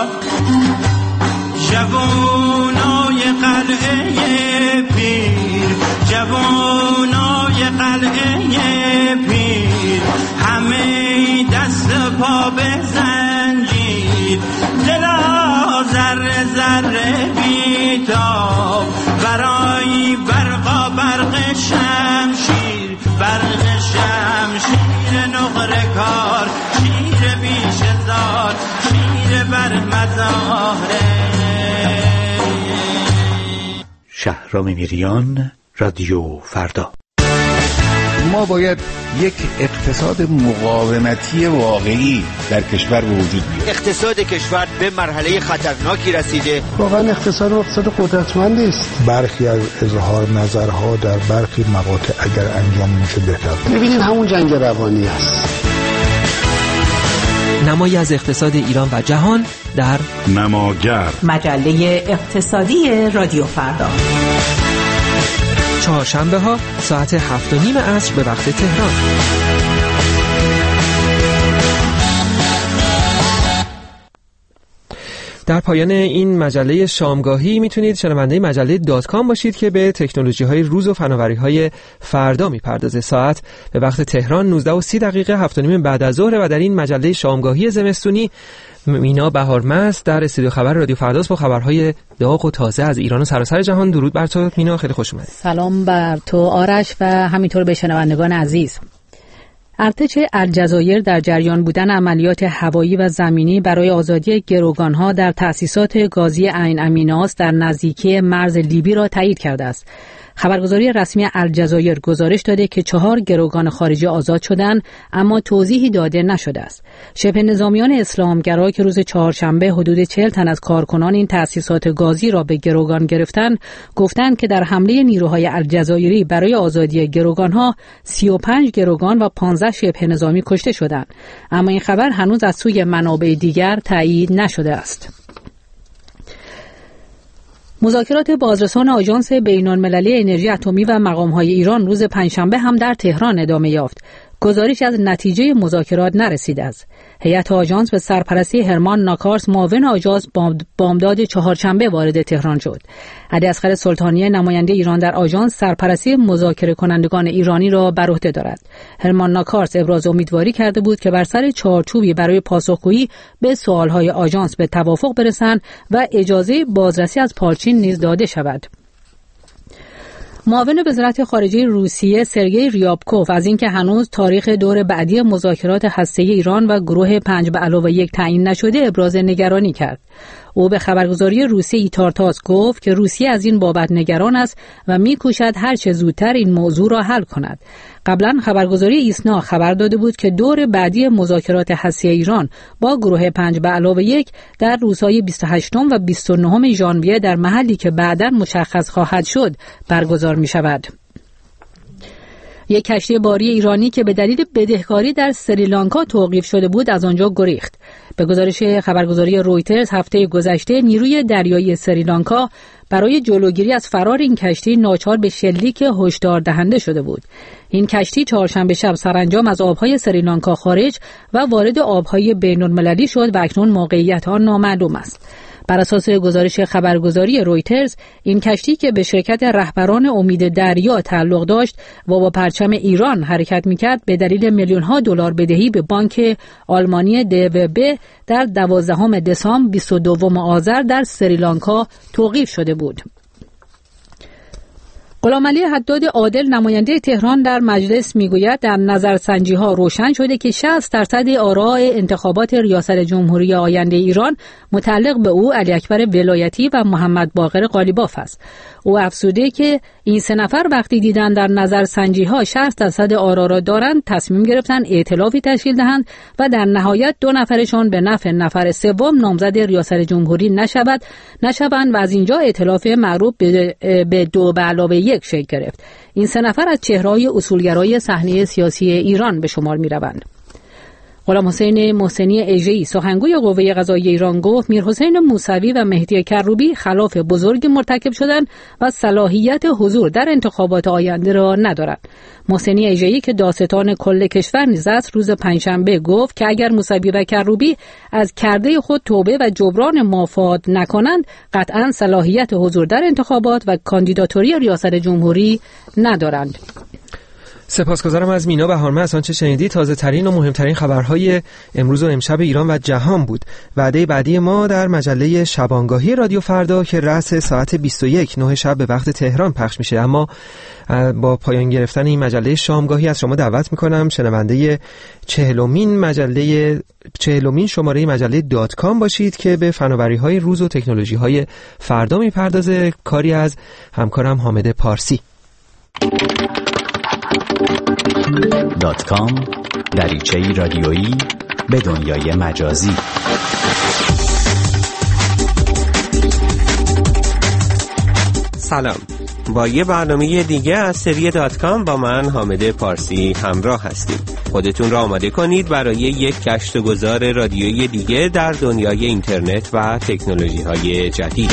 جوانای قلعه پیر، جوانای قلعه پیر، همه دست پا به زنجیر، دلا ذره ذره بیتاب، برای برقا برق شمشیر. برق شمشیر نقره کار، شیر بیش زار، شیر بر مزاره. شهرام میریان، رادیو فردا. ما باید یک اقتصاد مقاومتی واقعی در کشور به وجود بیاریم. اقتصاد کشور به مرحله خطرناکی رسیده. واقعا اقتصاد اقتصاد قدرتمندی است. برخی از اظهار نظرها در برخی مقاطع اگر انجام میشه بهتر. می‌بینیم همون جنگ روانی است. نمایی از اقتصاد ایران و جهان در نماگر، مجله اقتصادی رادیو فردا. چهارشنبه ها ساعت هفت و نیم عصر به وقت تهران. در پایان این مجله شامگاهی میتونید شنونده مجله دات کام باشید که به تکنولوژی های روز و فناوری های فردا میپردازه. ساعت به وقت تهران نوزده و سی دقیقه هفت و نیم بعد از ظهر و در این مجله شامگاهی زمستونی مینا بهارمست در استودیو خبر رادیو فرداست با خبرهای داغ و تازه از ایران و سراسر جهان. درود بر تو مینا، خیلی خوش اومدید. سلام بر تو آرش و همینطور به شنوندگان عزیز. ارتش الجزایر در جریان بودن عملیات هوایی و زمینی برای آزادی گروگانها در تأسیسات گازی عین امیناس در نزدیکی مرز لیبی را تایید کرده است. خبرگزاری رسمی الجزایر گزارش داده که چهار گروگان خارجی آزاد شدند، اما توضیحی داده نشده است. شبه نظامیان اسلامگرا که روز چهارشنبه حدود چهل تن از کارکنان این تأسیسات گازی را به گروگان گرفتند، گفتند که در حمله نیروهای الجزایری برای آزادی گروگانها سی و پنج گروگان و پانزده شبه نظامی کشته شدند، اما این خبر هنوز از سوی منابع دیگر تایید نشده است. مذاکرات بازرسان آژانس بین‌المللی انرژی اتمی و مقام‌های ایران روز پنجشنبه هم در تهران ادامه یافت. گزارش از نتیجه مذاکرات نرسیده است. هیئت آژانس به سرپرستی هرمان ناکارس معاون آژانس بامداد چهارشنبه وارد تهران شد. علیاصغر سلطانی نماینده ایران در آژانس سرپرستی مذاکره کنندگان ایرانی را بر عهده دارد. هرمان ناکارس ابراز امیدواری کرده بود که بر سر چارچوبی برای پاسخگویی به سوالهای آژانس به توافق برسند و اجازه بازرسی از پارچین نیز داده شود. معاون وزارت خارجه روسیه سرگئی ریابکوف از اینکه هنوز تاریخ دور بعدی مذاکرات هسته‌ای ایران و گروه پنج به علاوه یک تعیین نشده ابراز نگرانی کرد. او به خبرگزاری روسیه ایتارتاس گفت که روسیه از این بابت نگران است و می‌کوشد هر چه زودتر این موضوع را حل کند. قبلا خبرگزاری ایسنا خبر داده بود که دور بعدی مذاکرات هسته‌ای ایران با گروه پنج به علاوه یک در روزهای بیست و هشتم و بیست و نهم ژانویه در محلی که بعداً مشخص خواهد شد برگزار می‌شود. یک کشتی باری ایرانی که به دلیل بدهکاری در سریلانکا توقیف شده بود از آنجا گریخت. به گزارش خبرگزاری رویترز هفته گذشته نیروی دریایی سریلانکا برای جلوگیری از فرار این کشتی ناچار به شلیک هشدار دهنده شده بود. این کشتی چهارشنبه شب سرانجام از آبهای سریلانکا خارج و وارد آبهای بین‌المللی شد و اکنون موقعیت آن نامعلوم است. بر اساس گزارش خبرگزاری رویترز این کشتی که به شرکت رهبران امید دریا تعلق داشت و با پرچم ایران حرکت می‌کرد به دلیل میلیون‌ها دلار بدهی به بانک آلمانی دی و ب در دوازدهم دسامبر بیست و دوم آذر در سریلانکا توقیف شده بود. غلامعلی حداد عادل نماینده تهران در مجلس میگوید در نظرسنجی‌ها روشن شده که شصت درصد آراء انتخابات ریاست جمهوری آینده ایران متعلق به او، علی اکبر ولایتی و محمد باقر قالیباف است. او افزوده که این سه نفر وقتی دیدن در نظرسنجی‌ها شصت درصد آرا را دارند تصمیم گرفتن ائتلافی تشکیل دهند و در نهایت دو نفرشان به نفع نفر سوم نامزد ریاست جمهوری نشود نشوند و از اینجا ائتلاف معروف به دو به علاوه یک شکل گرفت. این سه نفر از چهره‌های اصولگرای صحنه سیاسی ایران به شمار می‌روند. غلام حسین محسنی اژه‌ای سخنگوی قوه قضاییه ایران گفت میرحسین موسوی و مهدی کروبی خلاف بزرگی مرتکب شدند و صلاحیت حضور در انتخابات آینده را ندارند. محسنی اژه‌ای که داستان کل کشور نیز است روز پنجشنبه گفت که اگر موسوی و کروبی از کرده خود توبه و جبران مافات نکنند قطعاً صلاحیت حضور در انتخابات و کاندیداتوری ریاست جمهوری ندارند. سپاسگزارم از مینا بهارمه. از آنچه شنیدید تازه ترین و مهمترین خبرهای امروز و امشب ایران و جهان بود. وعده بعدی ما در مجله شبانگاهی رادیو فردا که رأس ساعت بیست و یک نه شب به وقت تهران پخش میشه. اما با پایان گرفتن این مجله شامگاهی از شما دعوت میکنم شنونده چهلمین مجله چهلمین شماره مجله دات کام باشید که به فناوری‌های روز و تکنولوژی‌های فردا میپردازه. کاری از همکارم حامد پارسی. دات کام دریچه‌ای رادیویی به دنیای مجازی. سلام، با یه برنامه دیگه از سری دات کام با من حامد پارسی همراه هستیم. خودتون را آماده کنید برای یک گشت و گذار رادیویی دیگه در دنیای اینترنت و تکنولوژی‌های جدید.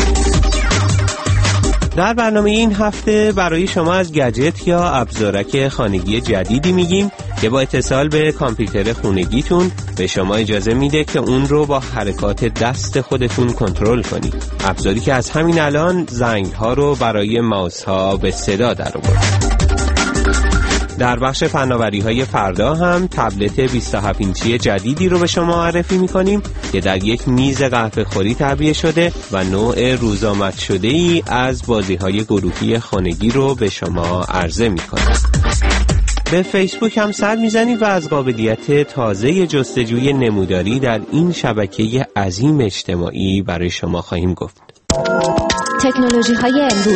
در برنامه این هفته برای شما از گجت یا ابزارک خانگی جدیدی میگیم که با اتصال به کامپیوتر خونگیتون به شما اجازه میده که اون رو با حرکات دست خودتون کنترل کنید. ابزاری که از همین الان زنگ‌ها رو برای ماوس‌ها به صدا در آورد. در بخش فناوری‌های فردا هم تبلت بیست و هفت اینچی جدیدی رو به شما معرفی می‌کنیم که در یک میز قهوه‌خوری تعبیه شده و نوع روزآمد شده‌ای از بازی‌های گروهی خانگی رو به شما عرضه می‌کنیم. به فیسبوک هم سر میزنیم و از قابلیت تازه جستجوی نموداری در این شبکه عظیم اجتماعی برای شما خواهیم گفت. تکنولوژی‌های امروز.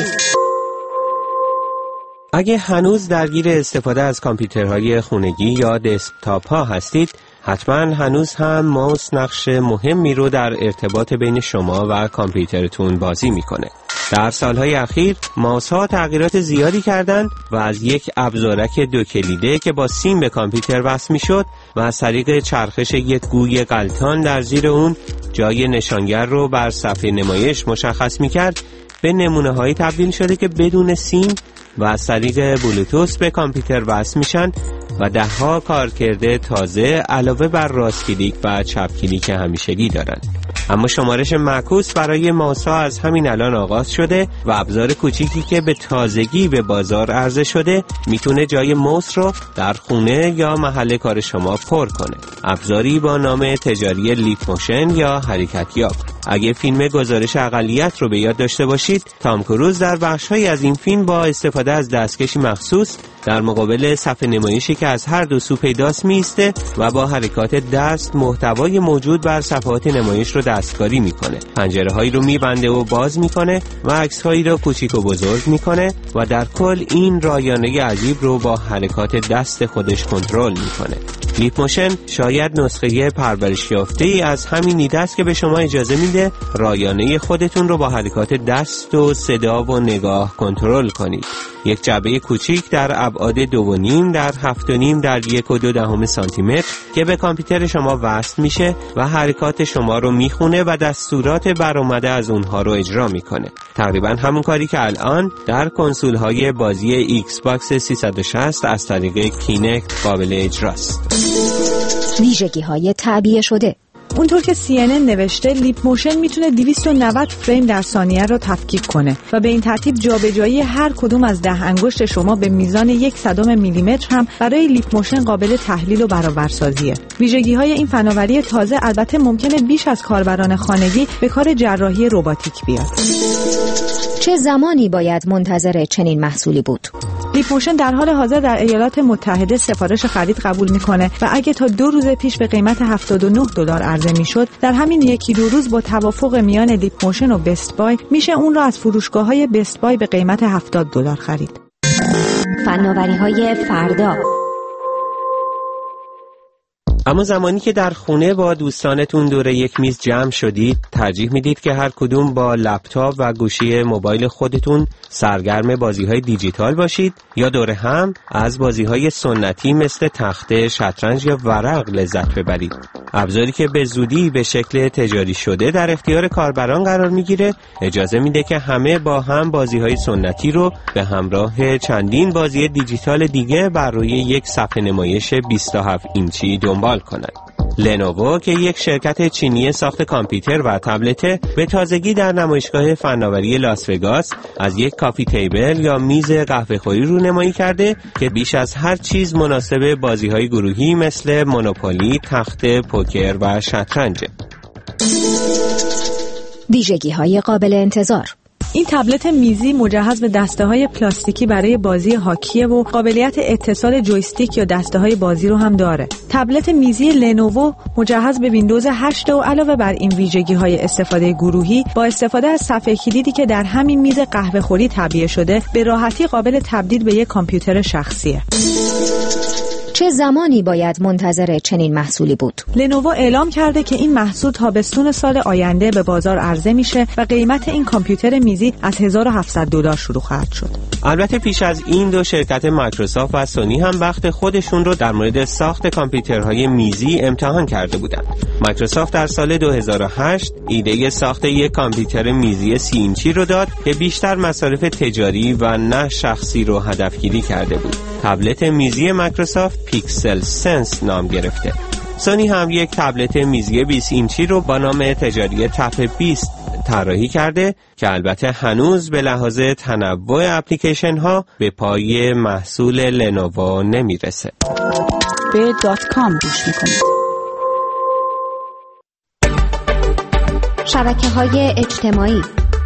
اگه هنوز درگیر استفاده از کامپیوترهای خونگی یا دسکتاپ ها هستید، حتما هنوز هم ماوس نقش مهمی رو در ارتباط بین شما و کامپیوترتون بازی میکنه. در سالهای اخیر ماوس ها تغییرات زیادی کردند و از یک ابزارک دو کلیده که با سیم به کامپیوتر وصل میشد و از طریق چرخش یک گوی غلطان در زیر اون جای نشانگر رو بر صفحه نمایش مشخص میکرد، به نمونه هایی تبدیل شده که بدون سیم و از طریق بلوتوث به کامپیوتر وصل میشن و ده ها کارکرد تازه علاوه بر راست کلیک و چپ کلیک همیشگی دارن. اما شمارش معکوس برای ماوس ها از همین الان آغاز شده و ابزار کوچیکی که به تازگی به بازار عرضه شده میتونه جای ماوس رو در خونه یا محل کار شما پر کنه. ابزاری با نام تجاری لیپ موشن یا حرکت یاب. اگه فیلم گزارش اقلیت رو به یاد داشته باشید، تام کروز در بخش‌هایی از این فیلم با استفاده از دستکشی مخصوص در مقابل صفحه نمایشی که از هر دو سو پیداست میسته و با حرکات دست محتوای موجود بر صفحات نمایش رو دستکاری میکنه. پنجره‌هایی رو میبنده و باز میکنه و عکس‌هایی رو کوچیک و بزرگ میکنه و در کل این رایانه عجیب رو با حرکات دست خودش کنترل میکنه. لیپ موشن شاید نسخه پرورش یافته‌ای از همین ایده است که به شما اجازه میده رایانه خودتون رو با حرکات دست و صدا و نگاه کنترل کنید. یک جعبه کوچیک در ابعاد دو و نیم در هفت و نیم در یک و دو دهم سانتی متر که به کامپیوتر شما وصل میشه و حرکات شما رو میخونه و دستورات برآمده از اونها رو اجرا میکنه. تقریبا همون کاری که الان در کنسول های بازی ایکس باکس سیصد و شصت از طریق کینکت قابل اجراست. ویژگی های تعبیه شده. اونطور که سی ان ان نوشته، لیپ موشن میتونه دویست و نود فریم در ثانیه رو تفکیک کنه و به این ترتیب جابجایی هر کدوم از ده انگشت شما به میزان یک صدم میلیمتر هم برای لیپ موشن قابل تحلیل و برابرسازیه. ویژگی‌های این فناوری تازه البته ممکنه بیش از کاربران خانگی به کار جراحی رباتیک بیاد. چه زمانی باید منتظر چنین محصولی بود؟ لیپ موشن در حال حاضر در ایالات متحده سفارش خرید قبول میکنه و اگه تا دو روز پیش به قیمت هفتاد و نه دلار عرضه میشد، در همین یکی دو روز با توافق میان لیپ موشن و بست بای میشه اون رو از فروشگاه‌های بست بای به قیمت هفتاد دلار خرید. فناوری‌های فردا. اما زمانی که در خونه با دوستانتون دور یک میز جمع شدید، ترجیح میدید که هر کدوم با لپتاپ و گوشی موبایل خودتون سرگرم بازی‌های دیجیتال باشید یا دور هم از بازی‌های سنتی مثل تخته، شطرنج یا ورق لذت ببرید. ابزاری که به زودی به شکل تجاری شده در اختیار کاربران قرار میگیره، اجازه میده که همه با هم بازی‌های سنتی رو به همراه چندین بازی دیجیتال دیگه بر روی یک صفحه نمایش بیست و هفت اینچی دنبال کنند. لنوو که یک شرکت چینی ساخت کامپیوتر و تبلت به تازگی در نمایشگاه فناوری لاس وگاس از یک کافی تیبل یا میز قهوه‌خوری رونمایی کرده که بیش از هر چیز مناسب بازی‌های گروهی مثل مونوپولی، تخت پوکر و شطرنج. ویژگی‌های قابل انتظار. این تبلت میزی مجهز به دسته‌های پلاستیکی برای بازی هاکیه و قابلیت اتصال جویستیک یا دسته‌های بازی رو هم داره. تبلت میزی لنوو مجهز به ویندوز هشت و علاوه بر این ویژگی‌های استفاده گروهی با استفاده از صفحه کلیدی که در همین میز قهوه‌خوری تعبیه شده به راحتی قابل تبدیل به یک کامپیوتر شخصیه. چه زمانی باید منتظر چنین محصولی بود؟ لنوو اعلام کرده که این محصول تابستون سال آینده به بازار عرضه میشه و قیمت این کامپیوتر میزی از هزار و هفتصد دلار شروع خواهد شد. البته پیش از این دو شرکت مایکروسافت و سونی هم وقت خودشون رو در مورد ساخت کامپیوترهای میزی امتحان کرده بودند. مایکروسافت در سال دو هزار و هشت ایده ساخت یک کامپیوتر میزی سی اینچی رو داد که بیشتر مصارف تجاری و نه شخصی رو هدفگیری کرده بود. تبلت میزی مایکروسافت پیکسل سنس نام گرفته. سونی هم یک تبلت میزی بیست اینچی رو با نام تجاری تپ بیست طراحی کرده که البته هنوز به لحاظ تنوع اپلیکیشن ها به پای محصول لنوو نمیرسه. به دات کام گوش میکنید. شبکه‌های اجتماعی.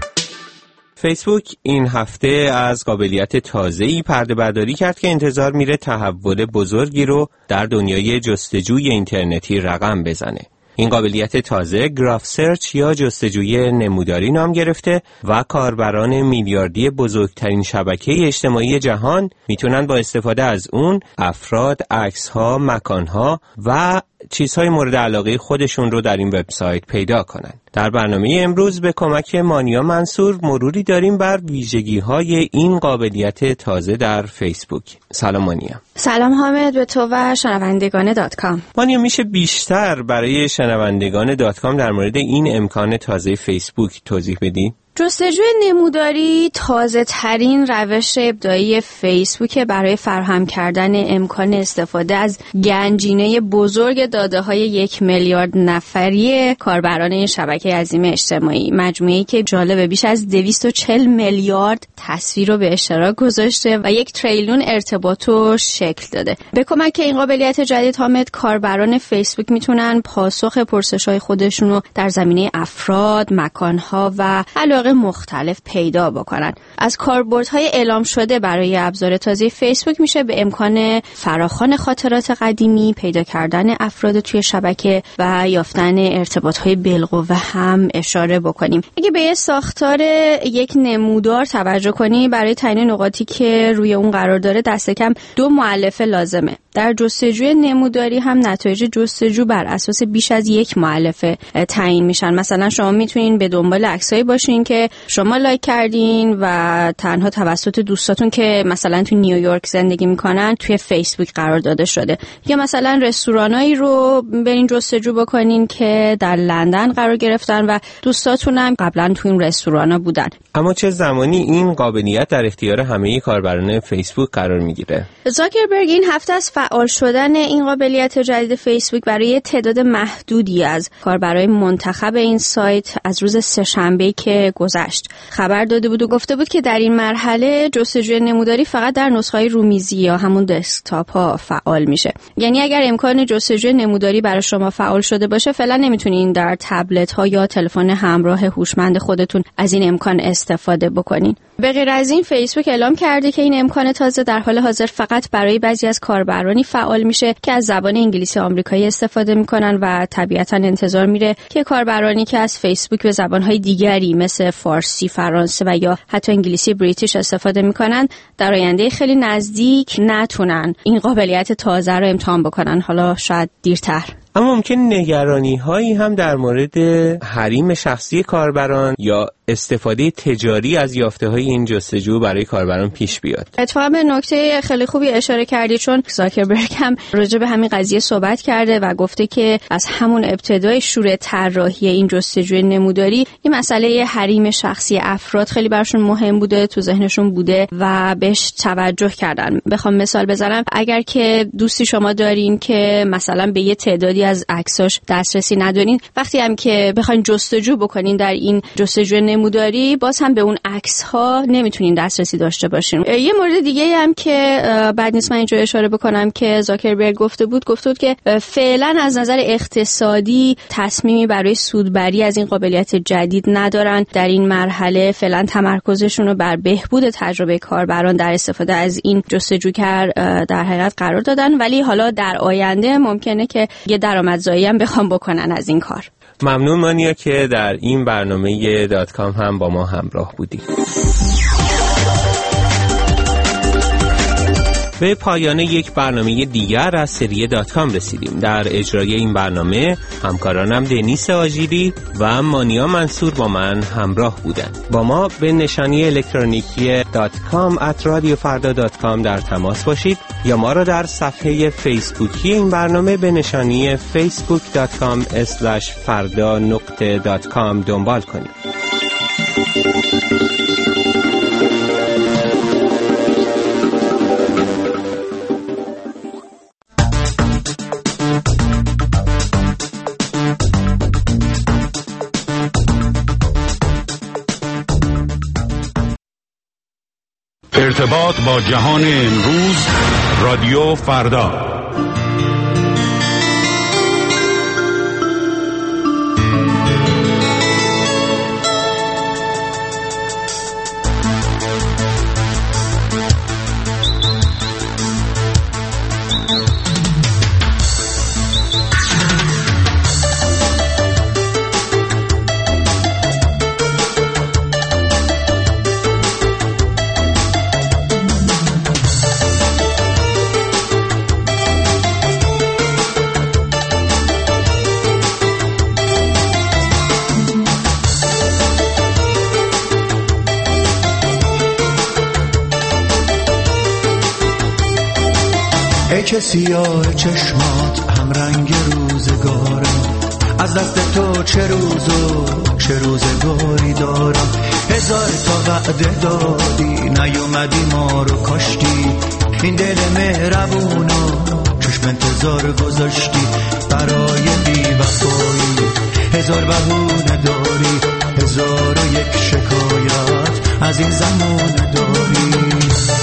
فیسبوک این هفته از قابلیت تازه‌ای پرده برداری کرد که انتظار میره تحول بزرگی رو در دنیای جستجوی اینترنتی رقم بزنه. این قابلیت تازه گراف سرچ یا جستجوی نموداری نام گرفته و کاربران میلیاردی بزرگترین شبکه اجتماعی جهان میتونن با استفاده از اون افراد، عکس‌ها، مکان‌ها و چیزهای مورد علاقه خودشون رو در این وبسایت پیدا کنن. در برنامه امروز به کمک مانیا منصور مروری داریم بر ویژگی‌های این قابلیت تازه در فیسبوک. سلام مانیا. سلام حامد به تو و شنوندگان دات کام. مانیا میشه بیشتر برای شنوندگان دات کام در مورد این امکان تازه فیسبوک توضیح بدی؟ جستجوی نموداری تازه ترین روش ابداعی فیسبوک برای فراهم کردن امکان استفاده از گنجینه بزرگ داده های یک میلیارد نفری کاربران این شبکه عظیم اجتماعی، مجموعه‌ای که جالب بیش از دویست و چهل میلیارد تصویر رو به اشتراک گذاشته و یک تریلیون ارتباط رو شکل داده. به کمک این قابلیت جدید حامد کاربران فیسبوک میتونن پاسخ پرسش‌های خودشون رو در زمینه افراد، مکان‌ها و علاقه مختلف پیدا بکنن. از کاربردهای اعلام شده برای ابزار تازه فیسبوک میشه به امکان فراخوان خاطرات قدیمی، پیدا کردن افراد توی شبکه و یافتن ارتباطهای بالقوه هم اشاره بکنیم. اگه به یه ساختار یک نمودار توجه کنی، برای تعیین نقاطی که روی اون قرار داره دست کم دو مؤلفه لازمه. در جستجوی نموداری هم نتایج جستجو بر اساس بیش از یک مؤلفه تعیین میشن. مثلا شما میتونین به دنبال عکسایی باشین که شما لایک کردین و تنها توسط دوستاتون که مثلا تو نیویورک زندگی میکنن توی فیسبوک قرار داده شده، یا مثلا رستورانایی رو برین جستجو بکنین که در لندن قرار گرفتن و دوستاتون هم قبلا تو این رستورانا بودن. اما چه زمانی این قابلیت در اختیار همه کاربران فیسبوک قرار میگیره؟ زاکربرگ این هفته از فعال شدن این قابلیت جدید فیسبوک برای تعداد محدودی از کاربرای منتخب این سایت از روز سه‌شنبه که گذشت خبر داده بود و گفته بود که در این مرحله جستجوی نموداری فقط در نسخه‌های رومیزی یا همون دسکتاپ ها فعال میشه. یعنی اگر امکان جستجوی نموداری برای شما فعال شده باشه، فعلا نمیتونین در تبلت ها یا تلفن همراه هوشمند خودتون از این امکان استفاده بکنین. به غیر از این فیسبوک اعلام کرده که این امکان تازه در حال حاضر فقط برای بعضی از کاربرانی فعال میشه که از زبان انگلیسی آمریکایی استفاده میکنن و طبیعتاً انتظار میره که کاربرانی که از فیسبوک به زبانهای دیگری مثل فارسی، فرانسه و یا حتی انگلیسی بریتیش استفاده میکنن در آینده خیلی نزدیک نتونن این قابلیت تازه رو امتحان بکنن، حالا شاید دیرتر. اما ممکن نگرانی هایی هم در مورد حریم شخصی کاربران یا استفاده تجاری از یافته های این جستجو برای کاربران پیش بیاد. اتفاقا به نکته خیلی خوبی اشاره کردی، چون زاکربرگ هم راجع به همین قضیه صحبت کرده و گفته که از همون ابتدای شروع طراحی این جستجوی نموداری این مسئله حریم شخصی افراد خیلی براشون مهم بوده، تو ذهنشون بوده و بهش توجه کردن. بخوام مثال بزنم، اگر که دوستی شما دارین که مثلا به یه تعدادی زیادی از عکساش دسترسی ندارین. وقتی هم که بخواید جستجو بکنین در این جستجوی نموداری، باز هم به اون عکس ها نمیتونین دسترسی داشته باشین. یه مورد دیگه هم که بعد نیست من اینجا اشاره بکنم که زاکربرگ گفته بود گفته بود که فعلا از نظر اقتصادی تصمیمی برای سودبری از این قابلیت جدید ندارن. در این مرحله فعلا تمرکزشون رو بر بهبود تجربه کاربران در استفاده از این جستجوگر در حقیقت قرار دادن، ولی حالا در آینده ممکنه که یه درآمدزایی هم بخوام بکنن از این کار. ممنون مانیا که در این برنامه دات کام هم با ما همراه بودی. به پایان یک برنامه دیگر از سری دات کام رسیدیم. در اجرای این برنامه همکارانم دنیس آژیری و مانیا منصور با من همراه بودند. با ما به نشانی الکترونیکی دات کام ات رادیو فردا دات کام در تماس باشید یا ما را در صفحه فیسبوکی این برنامه به نشانی فیسبوک دات کام اسلش فردا نقطه دات کام دنبال کنید. ارتباط با جهان امروز، رادیو فردا. چه سیاه چشمات هم رنگ روزگارم، از دست تو چه روز و چه روزگاری دارم. هزار تا وعده دادی نیومدی ما رو کاشتی، این دل مهربونو چشم انتظار گذاشتی برای بی وفایی. هزار بهونه داری، هزار و یک شکایت از این زمان داری.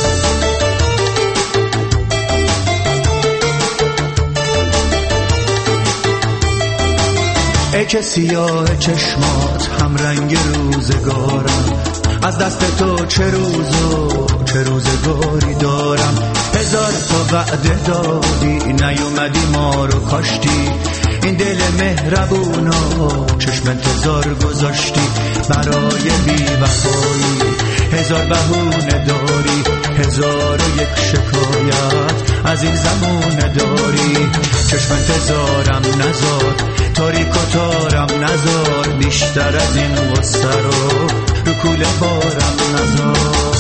ای که سیاه چشمات هم رنگ روزگارم، از دست تو چه روز و چه روزگاری دارم. هزار تا وعده دادی نیومدی ما رو کاشتی، این دل مهربونو چشم انتظار گذاشتی برای بی وفایی. هزار بهونه داری، هزار و یک شکایت از این زمان داری. چشم انتظارم نزار، تاریک و تارم نزار، بیشتر از این غصه رو رو کوله بارم نزار.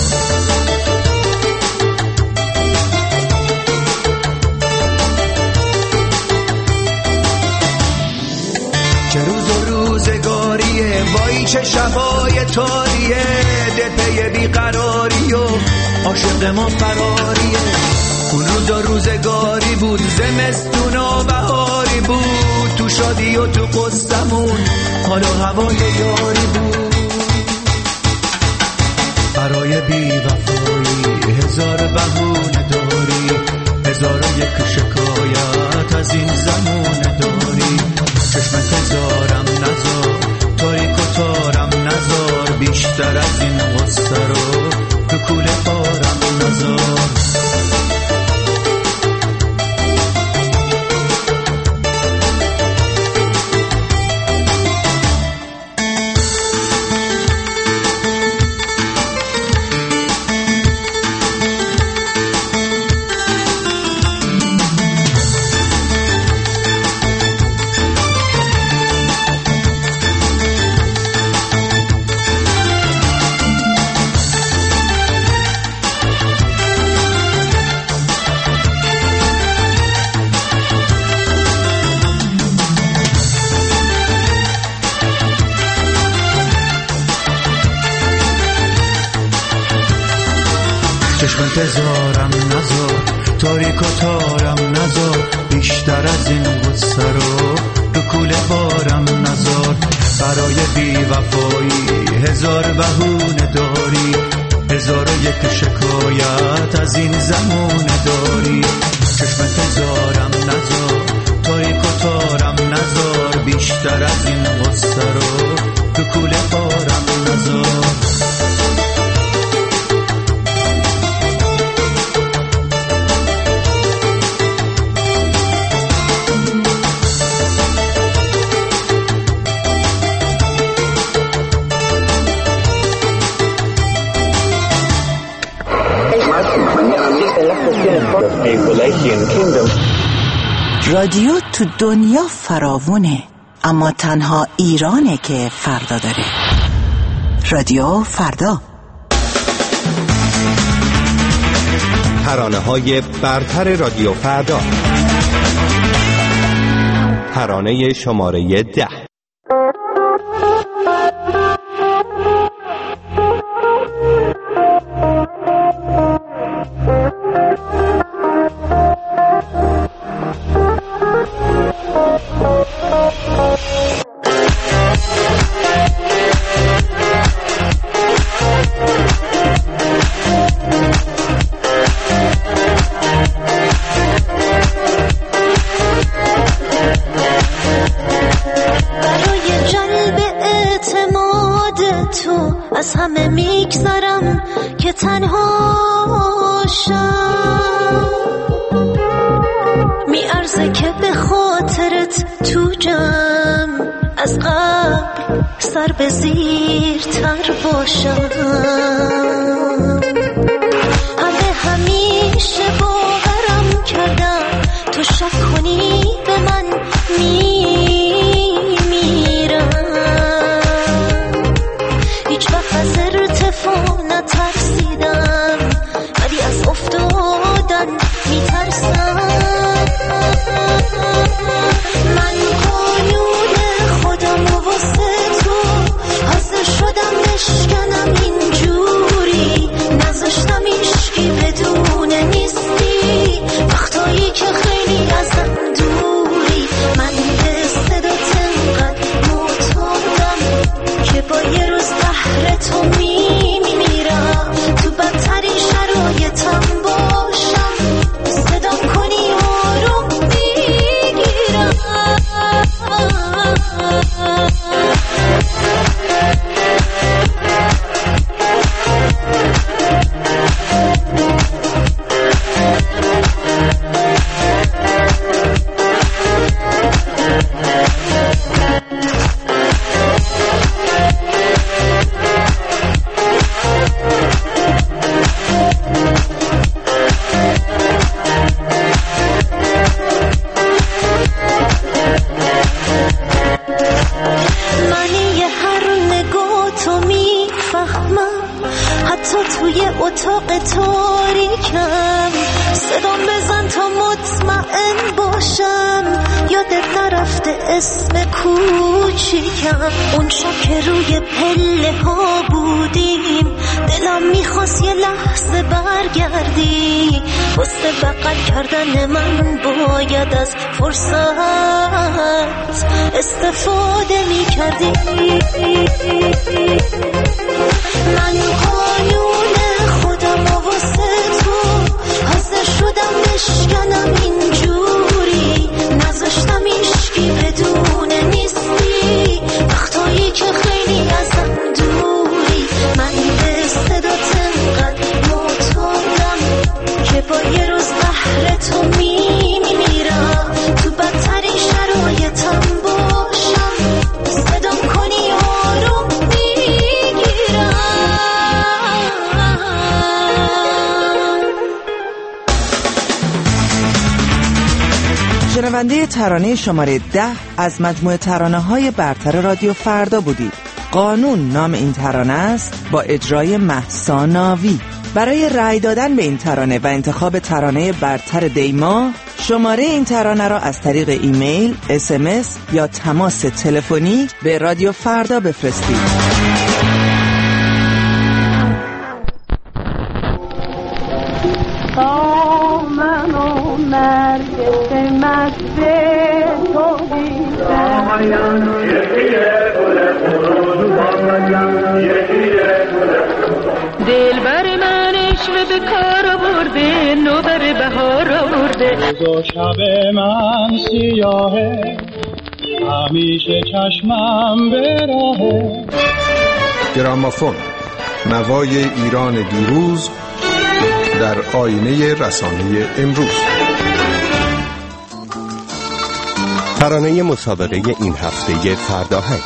چه روز و روزگاریه، وای چه شبای تاریه، دل پی بیقراری و عاشق ما فراریه. اون روز و روزگاری بود، زمستون و بهاری بود، تو شادی و تو قصدمون حال و هوای یاری بود. برای بی وفایی هزار بهونه داری، هزار و یک شکایت از این زمان داری. چشم انتظارم نزار، تاریک و تارم نزار، بیشتر از این غصه رو به کوله بارم نزار. چشم انتظارم نزار، تاریک و تارم نزار، بیشتر از این غصه رو رو کوله بارم نزار. برای بی وفایی هزار بهونه داری، هزار و یک شکایت از این زمونه داری. چشمت زارم نزار، تاریک و تارم نزار، بیشتر از این غصه رو رو کوله بارم نزار. رادیو تو دنیا فراوونه، اما تنها ایرانه که فردا داره. رادیو فردا. ترانه های برتر رادیو فردا. ترانه شماره ده. از همه میگذرم که تنها شم، میارزه که به خاطرت تو جمع از قبل سر به زیر تر باشم. همه همیشه باورم کردم تو شک کنی به من میمیرم. هیچ وقت از ارتفاع نترسیدم، ولی از افتادن میترسم. من قانون خودم و واسه تو حاضر شدم بشکنم اینجوری، نذاشتم عشقی بدون نیستی، وقتایی که خیلی ازم دوری. من به صدات انقدر معتادم که با یه روز بهر تو میمیرم. تو بدترین شرایطم باشم، صدام کنی آروم میگیرم. اتاق تاریکم صدام بزن تا مطمئن باشم، یادت نرفته اسم کوچیکم. اون شب که روی پله ها بودیم دلم میخواست یه لحظه برگردی، واسه بغل کردن من باید از فرصت استفاده میکردی. من قانون خودم و واسه تو حاضر شدم بشکنم اینجوری، نذاشتم عشقی بدون نیستی، وقتایی که خیلی ازم دوری. من به صدات انقدر معتادم که با یه روز بهر تو میمیرم. تو بدترین شرایطم باشم، صدام کنی آروم میگیرم. شنونده ترانه شماره ده از مجموعه ترانه های برتر رادیو فردا بودید. قانون نام این ترانه است، با اجرای مهسا ناوی. برای رأی دادن به این ترانه و انتخاب ترانه برتر دیما، شماره این ترانه را از طریق ایمیل، اس ام اس یا تماس تلفنی به رادیو فردا بفرستید. من دل بر من عشق به کار آورده، نوبر بهار آورده. دو شب من سیاهه، همیشه چشمم به راهه. گرامافون، نوای ایران دیروز در آینه رسانه امروز. ترانه مسابقه این هفته فرداهنگ.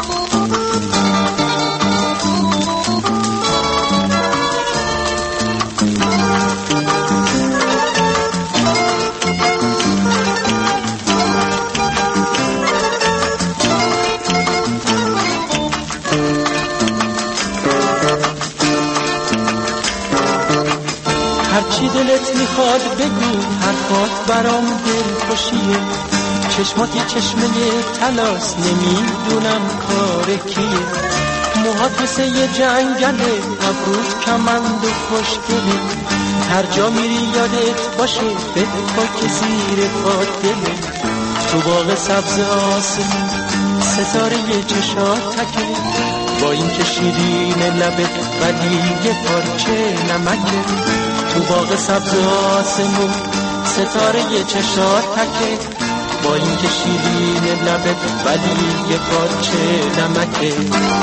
هرچی دلت میخواد بگو، حرفات برام دل خوشیه. چشمات یه چشمه تلاس، نمیدونم کار کیه. موهات مثل یه جنگله، ابروت کمند و خوشگله. هر جا میری یادت باشه، به خاک زیر پات دله. تو باغ سبز آسمون ستاره یه چشات تکه. با این که شیرین لبت ولی یه پارچه نمکه. تو باغ سبز آسمون ستاره یه چشات تکه. با این که شیرین لبت ولی یه پارچه نمکه.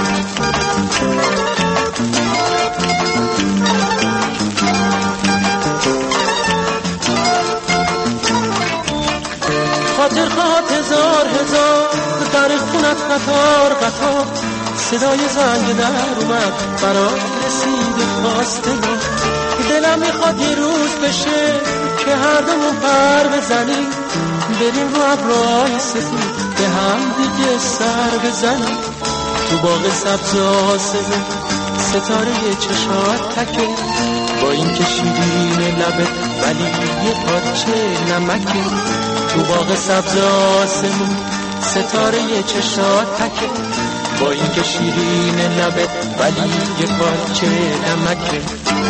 خاطر خواهد هزار هزار، در خونت قطار قطار. صدای زنگ در اومد، برات رسید خواسته ما. دلم میخواد یه روز بشه که هر دومون پر بزنیم، بریم رو ابرهای سفید به هم دیگه سر بزنیم. تو باغ سبز آسمون ستاره یه چشات تکه. با این که شیرین لبت ولی یه پارچه نمکه. تو باغ سبز آسمون ستاره یه چشات تکه. با این که شیرین لبت ولی یه پارچه نمکه.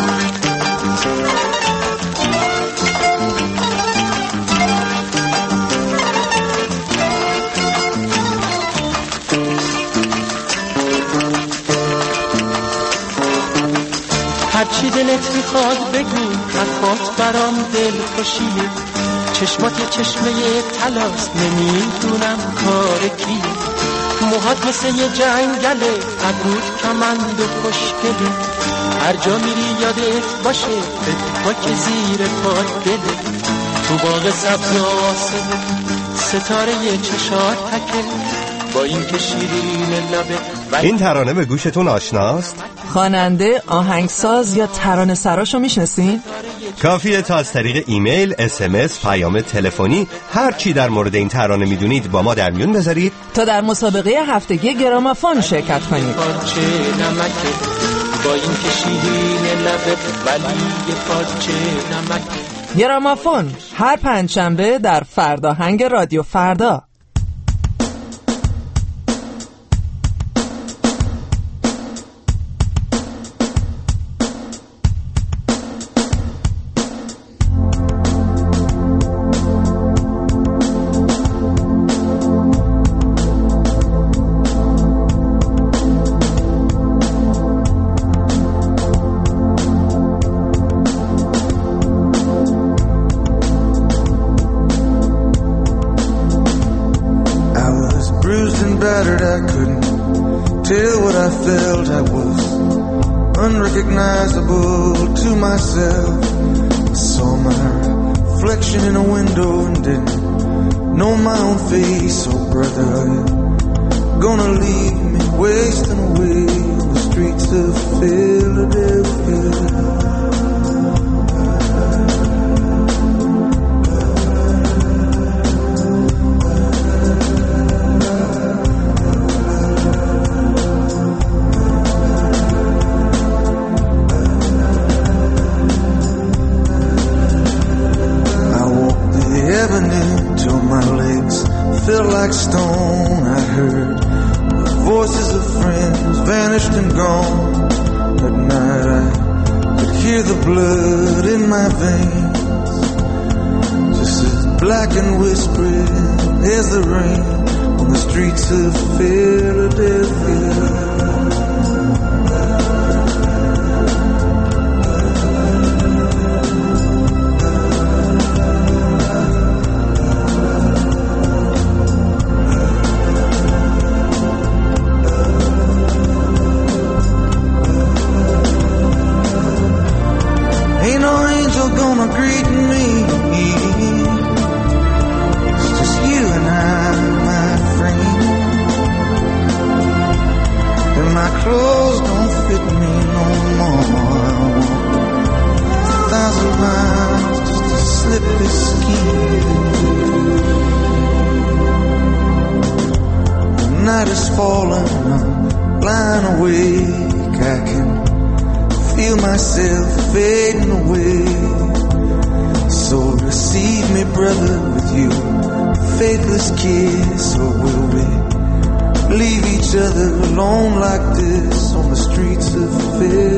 هرچی دلت میخواد بگو، حرفات برام دل خوشیه. چشمات یه چشمه تلاس، نمیدونم کار کیه. موهات مثل یه جنگله، ابروت کمند و خوشگله. هر جا میری یادت باشه، به خاک زیر پات دله. تو باغ سبز آسمون ستاره یه چشات تکه. با این که شیرین لبه. این ترانه به گوشتون آشناست؟ خواننده، آهنگساز یا ترانه سراشو میشناسین؟ کافیه تا از طریق ایمیل، اس ام اس، پیام تلفنی هر چی در مورد این ترانه میدونید با ما در میون بذارید تا در مسابقه هفتگی گرامافون شرکت کنید. پارچه نمکه. با این که شیرین لبت ولی یه پارچه نمکه. گرامافون هر پنجشنبه در فرداهنگ رادیو فردا. I couldn't tell what I felt. I was unrecognizable to myself. I saw my reflection in a window and didn't know my own face. Oh brother, you're gonna leave me wasting away on the streets of Philadelphia. Felt like stone. I heard the voices of friends vanished and gone. At night I could hear the blood in my veins, just as black and whispering as the rain on the streets of Philadelphia. Ain't no angel gonna greet me. It's just you and I, my friend. And my clothes don't fit me no more. I walk a thousand miles just to slip this skin. The night is falling, I'm blind awake. I can feel myself fading away. So receive me, brother, with you faithless kiss. Or will we leave each other alone like this on the streets of Philadelphia?